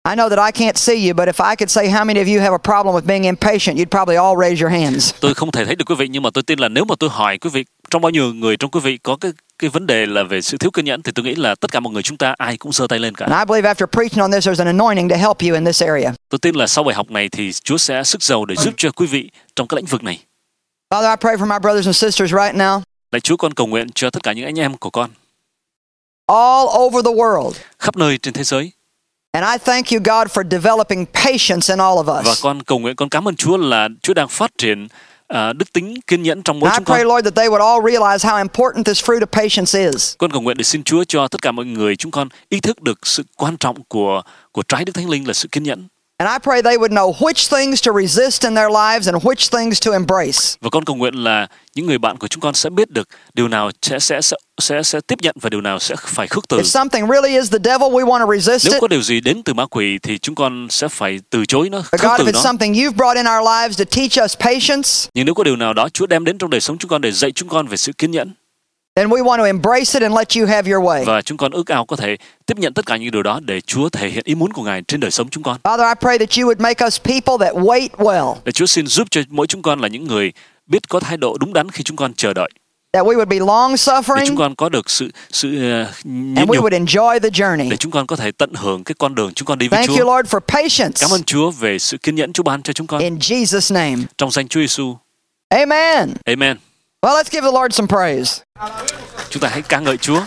I know that I can't see you, but if I could say how many of you have a problem with being impatient, you'd probably all raise your hands. Tôi không thể thấy được quý vị, nhưng mà tôi tin là nếu mà tôi hỏi quý vị trong bao nhiêu người trong quý vị có cái cái vấn đề là về sự thiếu kiên nhẫn, thì tôi nghĩ là tất cả mọi người chúng ta ai cũng giơ tay lên cả. And I believe after preaching on this, there's an anointing to help you in this area. Tôi tin là sau bài học này thì Chúa sẽ sức giàu để giúp cho quý vị trong cái lĩnh vực này. Father, I pray for my brothers and sisters right now, Lạy Chúa, con cầu nguyện cho tất cả những anh em của con all over the world. khắp nơi trên thế giới. And I thank you, God, for developing patience in all of Và us. con cầu nguyện, con cảm ơn Chúa là Chúa đang phát triển à, đức tính kiên nhẫn trong mỗi And I chúng con. pray, Lord, that they would all realize how important this fruit of patience is. Con cầu nguyện để xin Chúa cho tất cả mọi người chúng con ý thức được sự quan trọng của của trái Đức Thánh Linh là sự kiên nhẫn. And I pray they would know which things to resist in their lives and which things to embrace. Và con cầu nguyện là những người bạn của chúng con sẽ biết được điều nào sẽ sẽ sẽ sẽ, sẽ tiếp nhận và điều nào sẽ phải khước từ. If something really is the devil, we want to resist Nếu it. có điều gì đến từ ma quỷ thì chúng con sẽ phải từ chối nó, But khước God, từ if it's nó. something you've brought in our lives to teach us patience, Nhưng nếu có điều nào đó Chúa đem đến trong đời sống chúng con để dạy chúng con về sự kiên nhẫn, then we want to embrace it and let you have your way. và chúng con ước ao có thể tiếp nhận tất cả những điều đó để Chúa thể hiện ý muốn của Ngài trên đời sống chúng con. Father, I pray that you would make us people that wait well, Để Chúa xin giúp cho mỗi chúng con là những người biết có thái độ đúng đắn khi chúng con chờ đợi, that we would be long để chúng suffering, con có được sự sự uh, nhịn and we nhục, would enjoy the journey. để chúng con có thể tận hưởng cái con đường chúng con đi với Thank you, Chúa. Lord, for patience. Cảm ơn Chúa về sự kiên nhẫn Chúa ban cho chúng con. In Jesus' name. Trong danh Chúa Giêsu. Amen. Amen. Well, let's give the Lord some praise. Chúng ta hãy ca ngợi Chúa.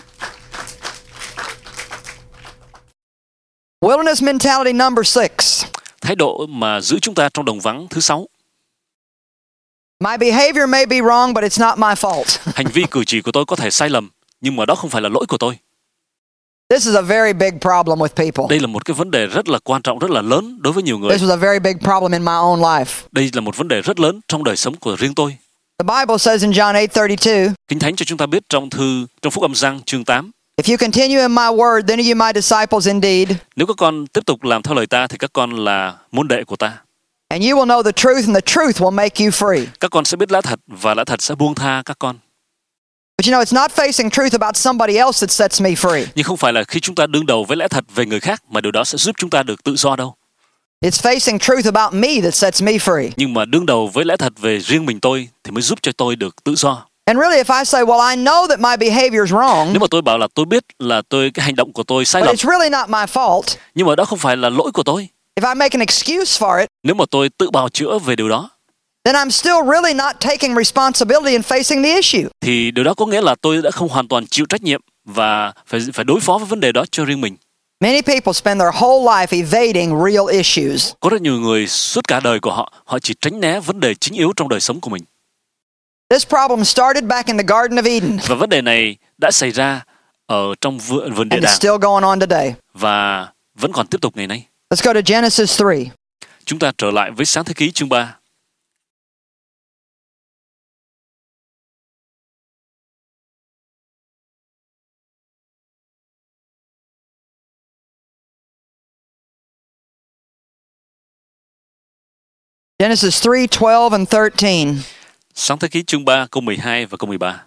Wilderness mentality number six. Thái độ mà giữ chúng ta trong đồng vắng thứ sáu. My behavior may be wrong, but it's not my fault. Hành vi cử chỉ của tôi có thể sai lầm, nhưng mà đó không phải là lỗi của tôi. This is a very big problem with people. Đây là một cái vấn đề rất là quan trọng, rất là lớn đối với nhiều người. This was a very big problem in my own life. Đây là một vấn đề rất lớn trong đời sống của riêng tôi. The Bible says in John eight thirty-two, Kinh Thánh cho chúng ta biết trong thư trong Phúc Âm Giăng chương tám, if you continue in my word, then are you my disciples indeed, nếu các con tiếp tục làm theo lời ta thì các con là môn đệ của ta. and you will know the truth, and the truth will make you free. Các con sẽ biết lẽ thật và lẽ thật sẽ buông tha các con. But you know, it's not facing truth about somebody else that sets me free. Nhưng không phải là khi chúng ta đương đầu với lẽ thật về người khác mà điều đó sẽ giúp chúng ta được tự do đâu. It's facing truth about me that sets me free. Nhưng mà đương đầu với lẽ thật về riêng mình tôi thì mới giúp cho tôi được tự do. And really, if I say, well, I know that my behavior is wrong, Nếu mà tôi bảo là tôi biết là tôi cái hành động của tôi sai but lầm, it's really not my fault, nhưng mà đó không phải là lỗi của tôi. if I make an excuse for it, Nếu mà tôi tự bào chữa về điều đó, then I'm still really not taking responsibility and facing the issue. thì điều đó có nghĩa là tôi đã không hoàn toàn chịu trách nhiệm và phải phải đối phó với vấn đề đó cho riêng mình. Many people spend their whole life evading real issues. Có rất nhiều người suốt cả đời của họ, họ chỉ tránh né vấn đề chính yếu trong đời sống của mình. This problem started back in the Garden of Eden, Và vấn đề này đã xảy ra ở trong vườn, vườn địa and it's đàng still going on today. và vẫn còn tiếp tục ngày nay. Let's go to Genesis three. Chúng ta trở lại với Sáng Thế Ký chương ba. Genesis three, twelve and thirteen. Sáng Thế Ký chương ba câu mười hai và câu mười ba.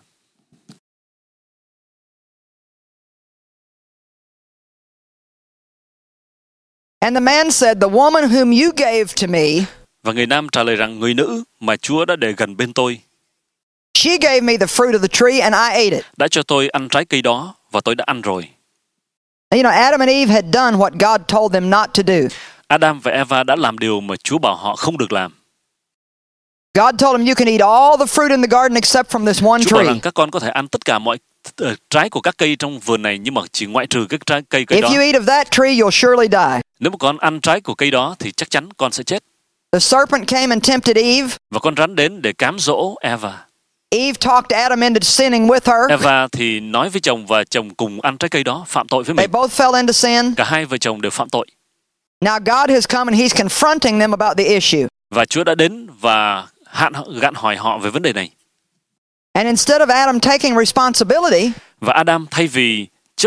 And the man said, the woman whom you gave to me, Và người nam trả lời rằng, người nữ mà Chúa đã để gần bên tôi she gave me the fruit of the tree and I ate it. đã cho tôi ăn trái cây đó và tôi đã ăn rồi. And, you know, Adam and Eve had done what God told them not to do. Adam và Eva đã làm điều mà Chúa bảo họ không được làm. God told them you can eat all the fruit in the garden except from this one Chúa bảo tree. rằng các con có thể ăn tất cả mọi uh, trái của các cây trong vườn này, nhưng mà chỉ ngoại trừ cái trái cây cây If đó. you eat of that tree, you'll surely die. Nếu mà con ăn trái của cây đó thì chắc chắn con sẽ chết. The serpent came and tempted Eve. Và con rắn đến để cám dỗ Eva. Eve talked Adam into sinning with her. Eva thì nói với chồng và chồng cùng ăn trái cây đó, phạm tội với They mình. both fell into sin. Cả hai vợ chồng đều phạm tội. Now God has come and He's confronting them about the issue. Và Chúa đã đến và hạn gạn hỏi họ về vấn đề này. And instead of Adam taking responsibility, Và Adam thay vì chấp nhận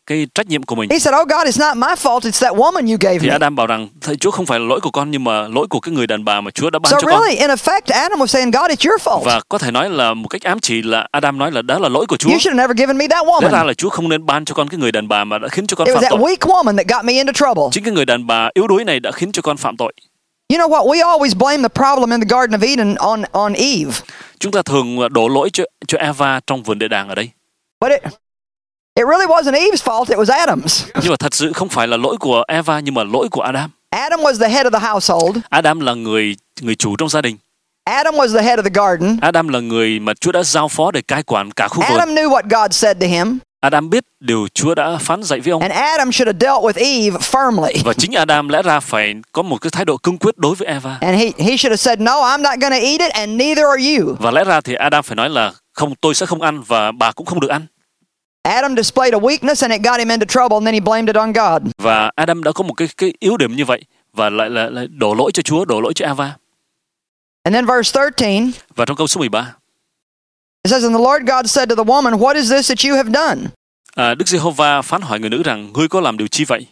cái trách nhiệm của mình. He said, "Oh God, it's not my fault. It's that woman you gave Thì me." Adam bảo rằng thầy Chúa không phải là lỗi của con nhưng mà lỗi của cái người đàn bà mà Chúa đã ban So cho con. really, in effect, Adam was saying, "God, it's your fault. Và có thể nói là một cách ám chỉ là Adam nói là đó là lỗi của Chúa. You should have never given me that Lẽ ra woman. là Chúa không nên ban cho con cái người đàn bà mà đã khiến cho con It was phạm that tội. weak woman that got me into trouble." Chính cái người đàn bà yếu đuối này đã khiến cho con phạm tội. You know what? We always blame the problem in the Garden of Eden on on Eve. Chúng ta thường đổ lỗi cho cho Eva trong vườn địa đàng ở đây. But it it really wasn't Eve's fault, it was Adam's. Nhưng mà thật sự không phải là lỗi của Eva nhưng mà lỗi của Adam. Adam was the head of the household. Adam là người người chủ trong gia đình. Adam was the head of the garden. Adam là người mà Chúa đã giao phó để cai quản cả khu vườn. Adam knew what God said to him, Adam biết điều Chúa đã phán dạy với ông. and Adam should have dealt with Eve firmly. Và chính Adam lẽ ra phải có một cái thái độ cương quyết đối với Eva. And he he should have said, "No, I'm not going to eat it, and neither are you." Và lẽ ra thì Adam phải nói là không, tôi sẽ không ăn và bà cũng không được ăn. Adam displayed a weakness and it got him into trouble, and then he blamed it on God. Và Adam đã có một cái cái yếu điểm như vậy và lại là, là đổ lỗi cho Chúa, đổ lỗi cho Eva. And then verse thirteen, Và trong câu số mười ba, it says, "And the Lord God said to the woman, what is this that you have done?" à, Đức Giê-hô-va phán hỏi người nữ rằng, ngươi có làm điều chi vậy?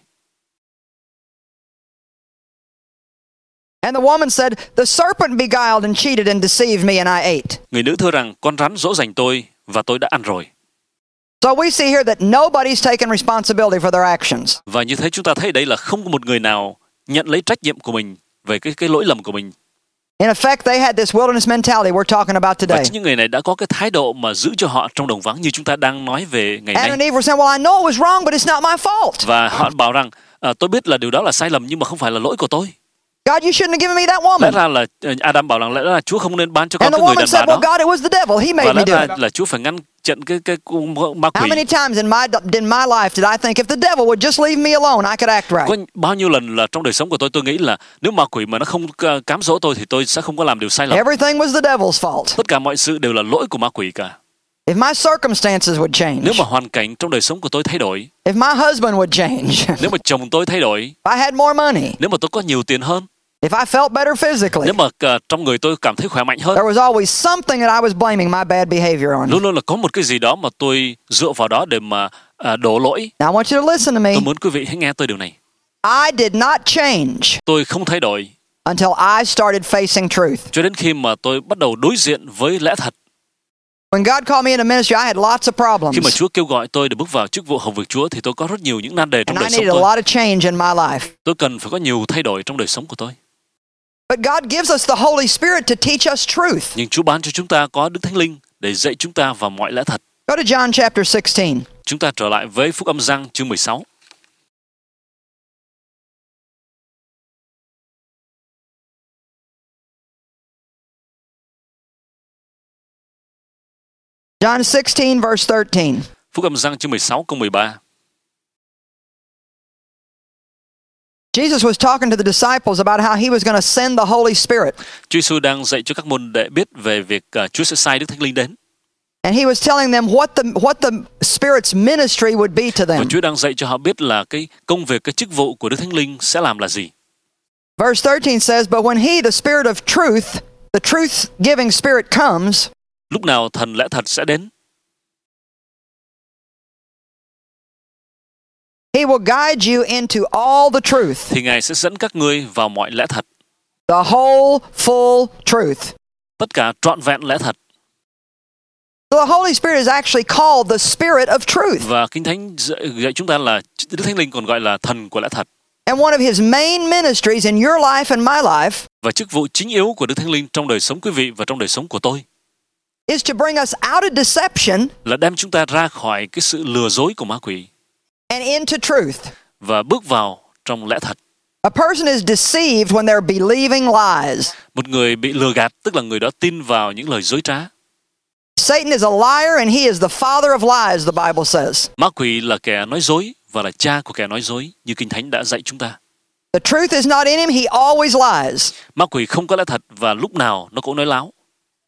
And the woman said, "The serpent beguiled and cheated and deceived me, and I ate." Người nữ thưa rằng, con rắn dỗ dành tôi và tôi đã ăn rồi. So we see here that nobody's taken responsibility for their actions. Và như thế chúng ta thấy đây là không có một người nào nhận lấy trách nhiệm của mình về cái cái lỗi lầm của mình. In effect, they had this wilderness mentality we're talking about Và today. chính những người này đã có cái thái độ mà giữ cho họ trong đồng vắng như chúng ta đang nói về ngày Adam and nay. Eve were saying, "Well, I know it was wrong, but it's not my fault. Và họ bảo rằng, à, tôi biết là điều đó là sai lầm nhưng mà không phải là lỗi của tôi. God, you shouldn't have given me that Lẽ woman." ra là Adam bảo rằng lẽ ra là Chúa không nên ban cho con And the cái người woman đàn said, bà "Well, đó. God, it was the devil. He Và made me lẽ do ra it." là Chúa phải ngăn chặn cái cái ma How quỷ. many times in my in my life did I think if the devil would just leave me alone, I could act right? Có bao nhiêu lần là trong đời sống của tôi tôi nghĩ là nếu ma quỷ mà nó không cám dỗ tôi thì tôi sẽ không có làm điều sai lầm. Everything was the devil's fault. Tất cả mọi sự đều là lỗi của ma quỷ cả. If my circumstances would change, Nếu mà hoàn cảnh trong đời sống của tôi thay đổi, if my husband would change, nếu mà chồng tôi thay đổi, if I had more money, nếu mà tôi có nhiều tiền hơn, if I felt better physically, nếu mà uh, trong người tôi cảm thấy khỏe mạnh hơn, there was always something that I was blaming my bad behavior on. luôn luôn là có một cái gì đó mà tôi dựa vào đó để mà uh, đổ lỗi. Now I want you to listen to me. Tôi muốn quý vị hãy nghe tôi điều này. I did not change Tôi không thay đổi until I started facing truth. cho đến khi mà tôi bắt đầu đối diện với lẽ thật. When God called me into ministry, I had lots of problems. Khi mà Chúa kêu gọi tôi để bước vào chức vụ hầu việc Chúa thì tôi có rất nhiều những nan đề trong And đời I sống needed a tôi. lot of change in my life. Tôi cần phải có nhiều thay đổi trong đời sống của tôi. But God gives us the Holy Spirit to teach us truth. Nhưng Chúa ban cho chúng ta có Đức Thánh Linh để dạy chúng ta vào mọi lẽ thật. Go to John chapter sixteen. Chúng ta trở lại với Phúc âm Giăng chương mười sáu. John sixteen verse thirteen. Phúc âm Giăng chương mười sáu câu mười ba. Jesus was talking to the disciples about how he was going to send the Holy Spirit. Chúa Giêsu đang dạy cho các môn đệ biết về việc uh, Chúa sẽ sai Đức Thánh Linh đến. And he was telling them what the what the Spirit's ministry would be to Và them. Chúa đang dạy cho họ biết là cái công việc, cái chức vụ của Đức Thánh Linh sẽ làm là gì. Verse thirteen says, "But when he, the Spirit of truth, the truth-giving Spirit comes, Lúc nào thần lẽ thật sẽ đến, he will guide you into all the truth, thì Ngài sẽ dẫn các ngươi vào mọi lẽ thật, the whole full truth." tất cả trọn vẹn lẽ thật. So the Holy Spirit is actually called the Spirit of truth. Và Kinh Thánh dạy, dạy chúng ta là Đức Thánh Linh còn gọi là thần của lẽ thật. And one of his main ministries in your life and my life Và chức vụ chính yếu của Đức Thánh Linh trong đời sống quý vị và trong đời sống của tôi is to bring us out of deception là đem chúng ta ra khỏi cái sự lừa dối của ma quỷ and into truth. và bước vào trong lẽ thật. A person is deceived when they're believing lies. Một người bị lừa gạt tức là người đó tin vào những lời dối trá. Satan is a liar and he is the father of lies, the Bible says. Ma quỷ là kẻ nói dối và là cha của kẻ nói dối như Kinh Thánh đã dạy chúng ta. The truth is not in him, he always lies. Ma quỷ không có lẽ thật và lúc nào nó cũng nói láo.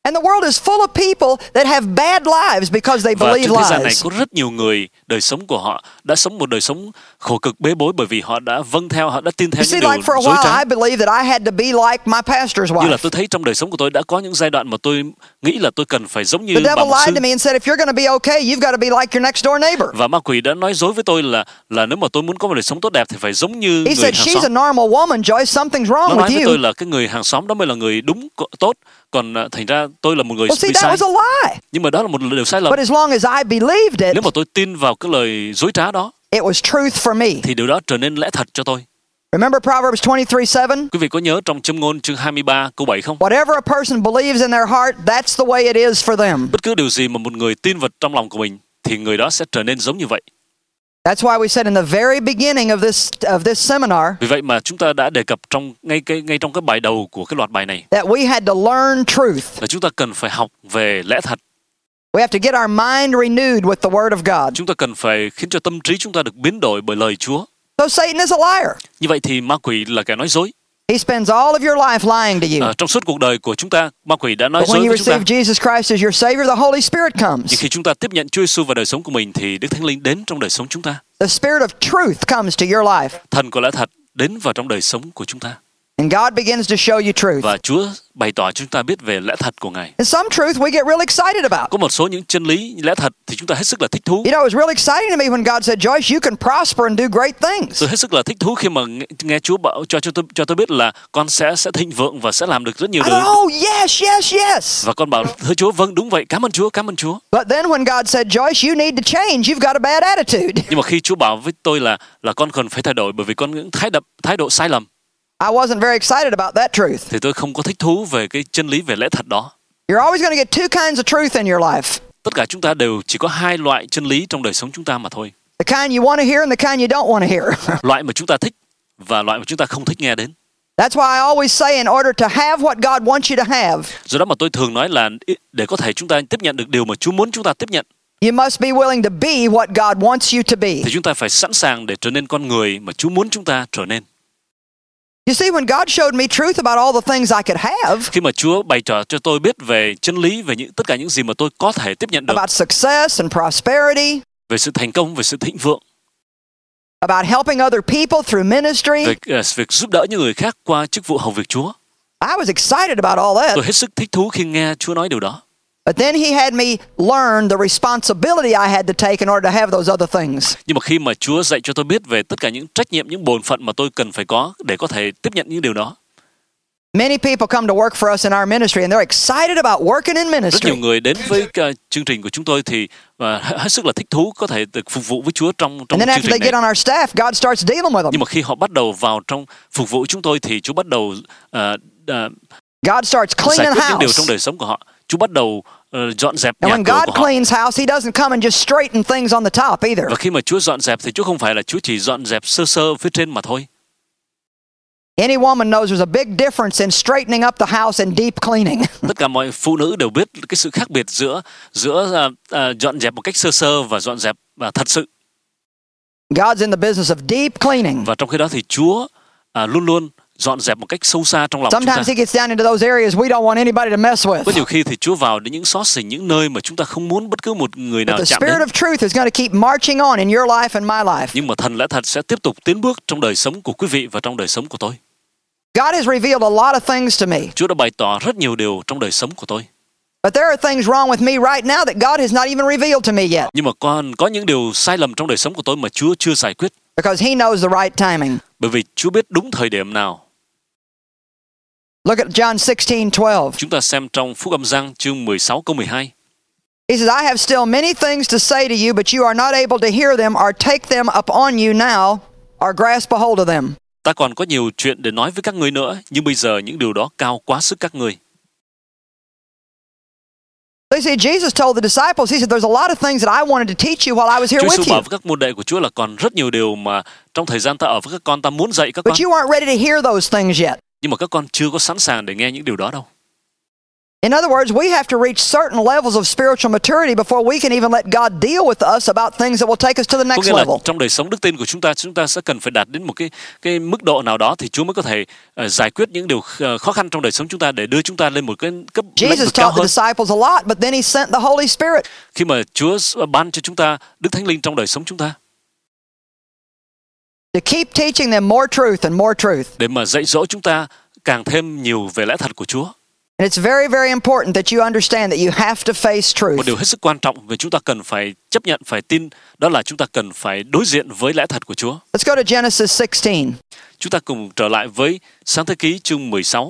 And the world is full of people that have bad lives because they Và believe trên thế gian này lies. có rất nhiều người, đời sống của họ đã sống một đời sống khổ cực bế bối bởi vì họ đã vâng theo, họ đã tin theo You những see, điều like for a dối while, trá. I believed that I had to be like my pastor's Như là wife. tôi thấy trong đời sống của tôi đã có những giai đoạn mà tôi nghĩ là tôi cần phải giống như The bà devil mục sư. lied to me and said, if you're going to be okay, you've got to be like your next door neighbor. Và ma quỷ đã nói dối với tôi là là nếu mà tôi muốn có một đời sống tốt đẹp thì phải giống như He người said, hàng she's a xóm. normal woman, Joyce. Something's Nó wrong nói with với tôi you. là cái người hàng xóm đó mới là người đúng co- tốt, còn à, thành ra tôi là một người Well, see, bị that sai. was a lie. Nhưng mà đó là một điều sai lầm. But as long as I believed it, Nếu mà tôi tin vào cái lời dối trá đó it was truth for me. thì điều đó trở nên lẽ thật cho tôi. Remember Proverbs twenty-three seven? Quý vị có nhớ trong Châm ngôn chương hai mươi ba câu bảy không? Whatever a person believes in their heart, that's the way it is for them. Bất cứ điều gì mà một người tin vào trong lòng của mình thì người đó sẽ trở nên giống như vậy. That's why we said in the very beginning of this of this seminar Vì vậy mà chúng ta đã đề cập trong ngay cái ngay trong cái bài đầu của cái loạt bài này that we had to learn truth. là chúng ta cần phải học về lẽ thật. We have to get our mind renewed with the Word of God. Chúng ta cần phải khiến cho tâm trí chúng ta được biến đổi bởi lời Chúa. So Satan is a liar. Như vậy thì ma quỷ là kẻ nói dối. He spends all of your life lying to you. À, trong suốt cuộc đời của chúng ta, ma quỷ đã nói But when dối you với chúng ta. receive Jesus Christ as your Savior, the Holy Spirit Nhưng comes. khi chúng ta tiếp nhận Chúa Giêsu vào đời sống của mình thì Đức Thánh Linh đến trong đời sống chúng ta. The Spirit of truth comes to your life. Thần của lẽ thật đến vào trong đời sống của chúng ta. And God begins to show you truth. Và Chúa bày tỏ cho chúng ta biết về lẽ thật của Ngài. And some truth we get really excited about. Có một số những chân lý lẽ thật thì chúng ta hết sức là thích thú. You know, it was really exciting to me when God said, Joyce, you can prosper and do great things. Tôi hết sức là thích thú khi mà nghe, nghe Chúa bảo cho cho tôi cho tôi biết là con sẽ sẽ thịnh vượng và sẽ làm được rất nhiều I điều. thought, oh, yes, yes, yes. Và con bảo thưa Chúa, vâng đúng vậy, cảm ơn Chúa, cảm ơn Chúa. But then when God said, Joyce, you need to change, you've got a bad attitude. Nhưng mà khi Chúa bảo với tôi là là con cần phải thay đổi bởi vì con những thái độ thái độ sai lầm I wasn't very excited about that truth. thì tôi không có thích thú về cái chân lý về lẽ thật đó. You're always going to get two kinds of truth in your life. Tất cả chúng ta đều chỉ có hai loại chân lý trong đời sống chúng ta mà thôi. The kind you want to hear and the kind you don't want to hear. Loại mà chúng ta thích và loại mà chúng ta không thích nghe đến. That's why I always say in order to have what God wants you to have, Do đó mà tôi thường nói là để có thể chúng ta tiếp nhận được điều mà Chúa muốn chúng ta tiếp nhận you must be willing to be what God wants you to be. thì chúng ta phải sẵn sàng để trở nên con người mà Chúa muốn chúng ta trở nên. You see, when God showed me truth about all the things I could have, Khi mà Chúa bày tỏ cho tôi biết về chân lý, về những tất cả những gì mà tôi có thể tiếp nhận được, about success and prosperity, về sự thành công, về sự thịnh vượng, about helping other people through ministry, về uh, việc giúp đỡ những người khác qua chức vụ hầu việc Chúa, I was excited about all that. tôi hết sức thích thú khi nghe Chúa nói điều đó. But then He had me learn the responsibility I had to take in order to have those other things. Nhưng mà khi mà Chúa dạy cho tôi biết về tất cả những trách nhiệm, những bổn phận mà tôi cần phải có để có thể tiếp nhận những điều đó. Many people come to work for us in our ministry and they're excited about working in Rất ministry. nhiều người đến với uh, chương trình của chúng tôi thì uh, hết sức là thích thú có thể được phục vụ với Chúa trong trong And then chương after they trình get này. on our staff, God starts dealing with Nhưng them. mà khi họ bắt đầu vào trong phục vụ chúng tôi thì Chúa bắt đầu uh, uh, God starts giải cleaning quyết những điều trong house. đời sống của họ. Chúa bắt đầu uh, dọn dẹp And nhà when cửa God của họ. cleans house, He doesn't come and just straighten things on the top either. Và khi mà Chúa dọn dẹp thì Chúa không phải là Chúa chỉ dọn dẹp sơ sơ phía trên mà thôi. Any woman knows there's a big difference in straightening up the house and deep cleaning. Tất cả mọi phụ nữ đều biết cái sự khác biệt giữa giữa uh, uh, dọn dẹp một cách sơ sơ và dọn dẹp uh, thật sự. God's in the business of deep cleaning. Và trong khi đó thì Chúa uh, luôn luôn dọn dẹp một cách sâu xa trong lòng chúng ta. Sometimes He gets down into those areas we don't want anybody to mess Có with. nhiều khi thì Chúa vào đến những xó xỉnh, những nơi mà chúng ta không muốn bất cứ một người nào But the chạm Spirit đến. of truth is going to keep marching on in your life and my life. Nhưng mà thần lẽ thật sẽ tiếp tục tiến bước trong đời sống của quý vị và trong đời sống của tôi. God has revealed a lot of things to me. Chúa đã bày tỏ rất nhiều điều trong đời sống của tôi. But there are things wrong with me right now that God has not even revealed to me yet. Nhưng mà còn có những điều sai lầm trong đời sống của tôi mà Chúa chưa giải quyết. Because He knows the right timing. Bởi vì Chúa biết đúng thời điểm nào. Look at John sixteen twelve. Chúng ta xem trong Phúc Âm Giăng chương mười sáu câu mười hai. He says, I have still many things to say to you, but you are not able to hear them or take them upon you now or grasp a hold of them. Ta còn có nhiều chuyện để nói với các ngươi nữa, nhưng bây giờ những điều đó cao quá sức các ngươi. They see Jesus told the disciples, He said, there's a lot of things that I wanted to teach you while I was here Chúa Giêsu with bảo you. với các môn đệ của Chúa là còn rất nhiều điều mà trong thời gian ta ở với các con ta muốn dạy các con. But you aren't ready to hear those things yet. Nhưng mà các con chưa có sẵn sàng để nghe những điều đó đâu. In other words, we have to reach certain levels of spiritual maturity before we can even let God deal with us about things that will take us to the Có next nghĩa là level. trong đời sống đức tin của chúng ta, chúng ta sẽ cần phải đạt đến một cái cái mức độ nào đó thì Chúa mới có thể uh, giải quyết những điều uh, khó khăn trong đời sống chúng ta để đưa chúng ta lên một cái cấp lĩnh Jesus vực cao taught the hơn. disciples a lot, but then he sent the Holy Spirit. Khi mà Chúa ban cho chúng ta Đức Thánh Linh trong đời sống chúng ta, To keep teaching them more truth and more truth. để mà dạy dỗ chúng ta càng thêm nhiều về lẽ thật của Chúa. And it's very, very important that you understand that you have to face truth. Một điều hết sức quan trọng về chúng ta cần phải chấp nhận, phải tin, đó là chúng ta cần phải đối diện với lẽ thật của Chúa. Let's go to Genesis sixteen. Chúng ta cùng trở lại với Sáng Thế Ký chương mười sáu.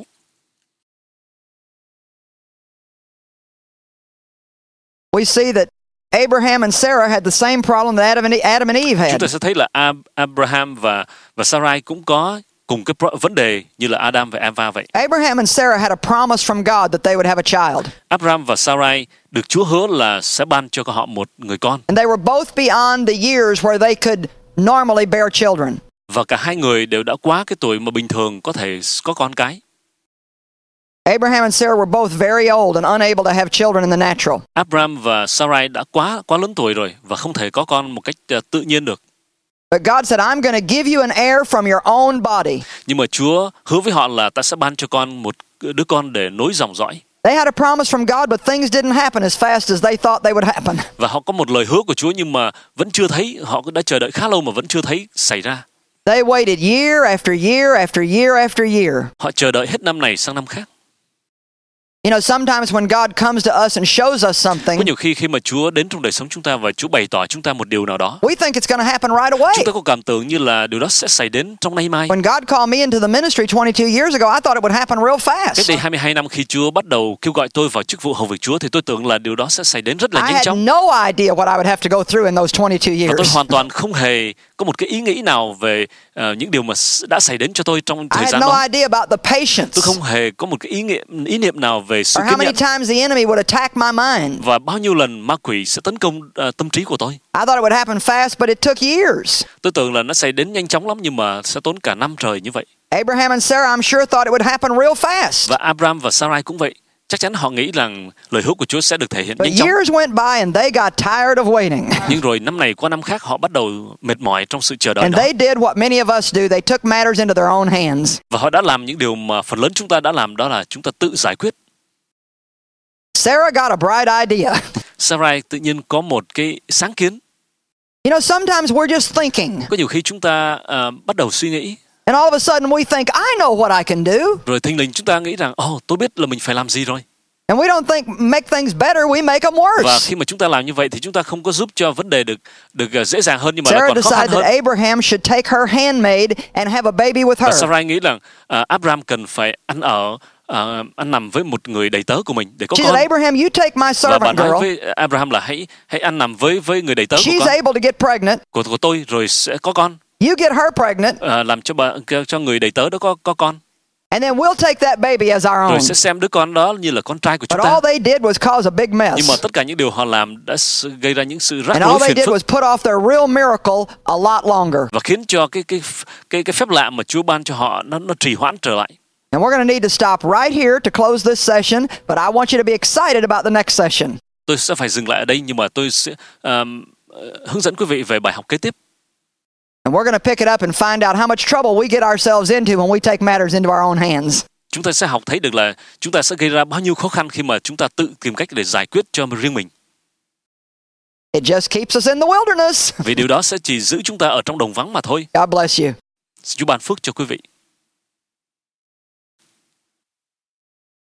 We see that Abraham and Sarah had the same problem that Adam and Adam and Eve Chúng had. ta sẽ thấy là Ab- Abraham và và Sarai cũng có cùng cái pro- vấn đề như là Adam và Eva vậy. Abraham and Sarah had a promise from God that they would have a child. Abraham và Sarai được Chúa hứa là sẽ ban cho họ một người con. And they were both beyond the years where they could normally bear children. Và cả hai người đều đã quá cái tuổi mà bình thường có thể có con cái. Abraham and Sarah were both very old and unable to have children in the natural. Abraham và Sarai đã quá quá lớn tuổi rồi và không thể có con một cách uh, tự nhiên được. But God said, I'm going to give you an heir from your own body. Nhưng mà Chúa hứa với họ là ta sẽ ban cho con một đứa con để nối dòng dõi. They had a promise from God, but things didn't happen as fast as they thought they would happen. Và họ có một lời hứa của Chúa nhưng mà vẫn chưa thấy, họ đã chờ đợi khá lâu mà vẫn chưa thấy xảy ra. They waited year after year after year after year. Họ chờ đợi hết năm này sang năm khác. You know, sometimes when God comes to us and shows us something, Có nhiều khi khi mà Chúa đến trong đời sống chúng ta và Chúa bày tỏ chúng ta một điều nào đó, we think it's going to happen right away. chúng ta có cảm tưởng như là điều đó sẽ xảy đến trong nay mai. When God called me into the ministry twenty-two years ago, I thought it would happen real Cách fast. đây hai mươi hai năm khi Chúa bắt đầu kêu gọi tôi vào chức vụ hầu việc Chúa thì tôi tưởng là điều đó sẽ xảy đến rất là I nhanh had chóng. no idea what I would have to go through in those twenty-two Và tôi years. hoàn toàn không hề có một cái ý nghĩ nào về uh, những điều mà s- đã xảy đến cho tôi trong I thời had gian no đó. idea about the patience Tôi không hề có một cái ý nghĩa, ý niệm nào về sự or how kiên many nhẫn times the enemy would attack my mind. và bao nhiêu lần ma quỷ sẽ tấn công uh, tâm trí của tôi. I thought it would happen fast, but it took years. Tôi tưởng là nó sẽ đến nhanh chóng lắm nhưng mà sẽ tốn cả năm trời như vậy. Abraham and Sarah, I'm sure, thought it would happen real fast. Và Abraham và Sarai cũng vậy. Chắc chắn họ nghĩ rằng lời hứa của Chúa sẽ được thể hiện But nhanh chóng. years went by and they got tired of waiting. Nhưng rồi năm này qua năm khác họ bắt đầu mệt mỏi trong sự chờ đợi And đó. they did what many of us do. They took matters into their own hands. Và họ đã làm những điều mà phần lớn chúng ta đã làm, đó là chúng ta tự giải quyết. Sarah got a bright idea. Sarai tự nhiên có một cái sáng kiến. You know, sometimes we're just thinking, Có nhiều khi chúng ta uh, bắt đầu suy nghĩ, and all of a sudden we think, I know what I can do. rồi thình lình chúng ta nghĩ rằng, ồ, oh, tôi biết là mình phải làm gì rồi. And we don't think make things better, we make them Và worse. khi mà chúng ta làm như vậy thì chúng ta không có giúp cho vấn đề được được uh, dễ dàng hơn nhưng mà lại Sarah còn khó khăn decided that hơn. Abraham should take her handmaid and have a baby with Và her. Sarai nghĩ rằng uh, Abraham cần phải ăn ở, uh, ăn nằm với một người đầy tớ của mình để có She con. said, Abraham, you take my Và bà servant nói girl. với Abraham là hãy hãy ăn nằm với với người đầy tớ của She's con able to get pregnant. của của tôi rồi sẽ có con. You get her pregnant, Uh, làm cho bà cho người đầy tớ đó có có con. and then we'll take that baby as our Rồi own. sẽ xem đứa con đó như là con trai của chúng But ta. all they did was cause a big Nhưng mà mess. tất cả những điều họ làm đã s- gây ra những sự rắc And all rối they phiền did phức was put off their real miracle a lot longer. và khiến cho cái cái cái cái phép lạ mà Chúa ban cho họ nó nó trì hoãn trở lại. And we're going to need to stop right here to close this session, but I want you to be excited about the next session. Tôi sẽ phải dừng lại ở đây nhưng mà tôi sẽ um, hướng dẫn quý vị về bài học kế tiếp. And we're going to pick it up and find out how much trouble we get ourselves into when we take matters into our own hands. Chúng ta sẽ học thấy được là chúng ta sẽ gây ra bao nhiêu khó khăn khi mà chúng ta tự tìm cách để giải quyết cho riêng mình. It just keeps us in the wilderness. Vì điều đó sẽ chỉ giữ chúng ta ở trong đồng vắng mà thôi. God bless you. Chúa ban phước cho quý vị.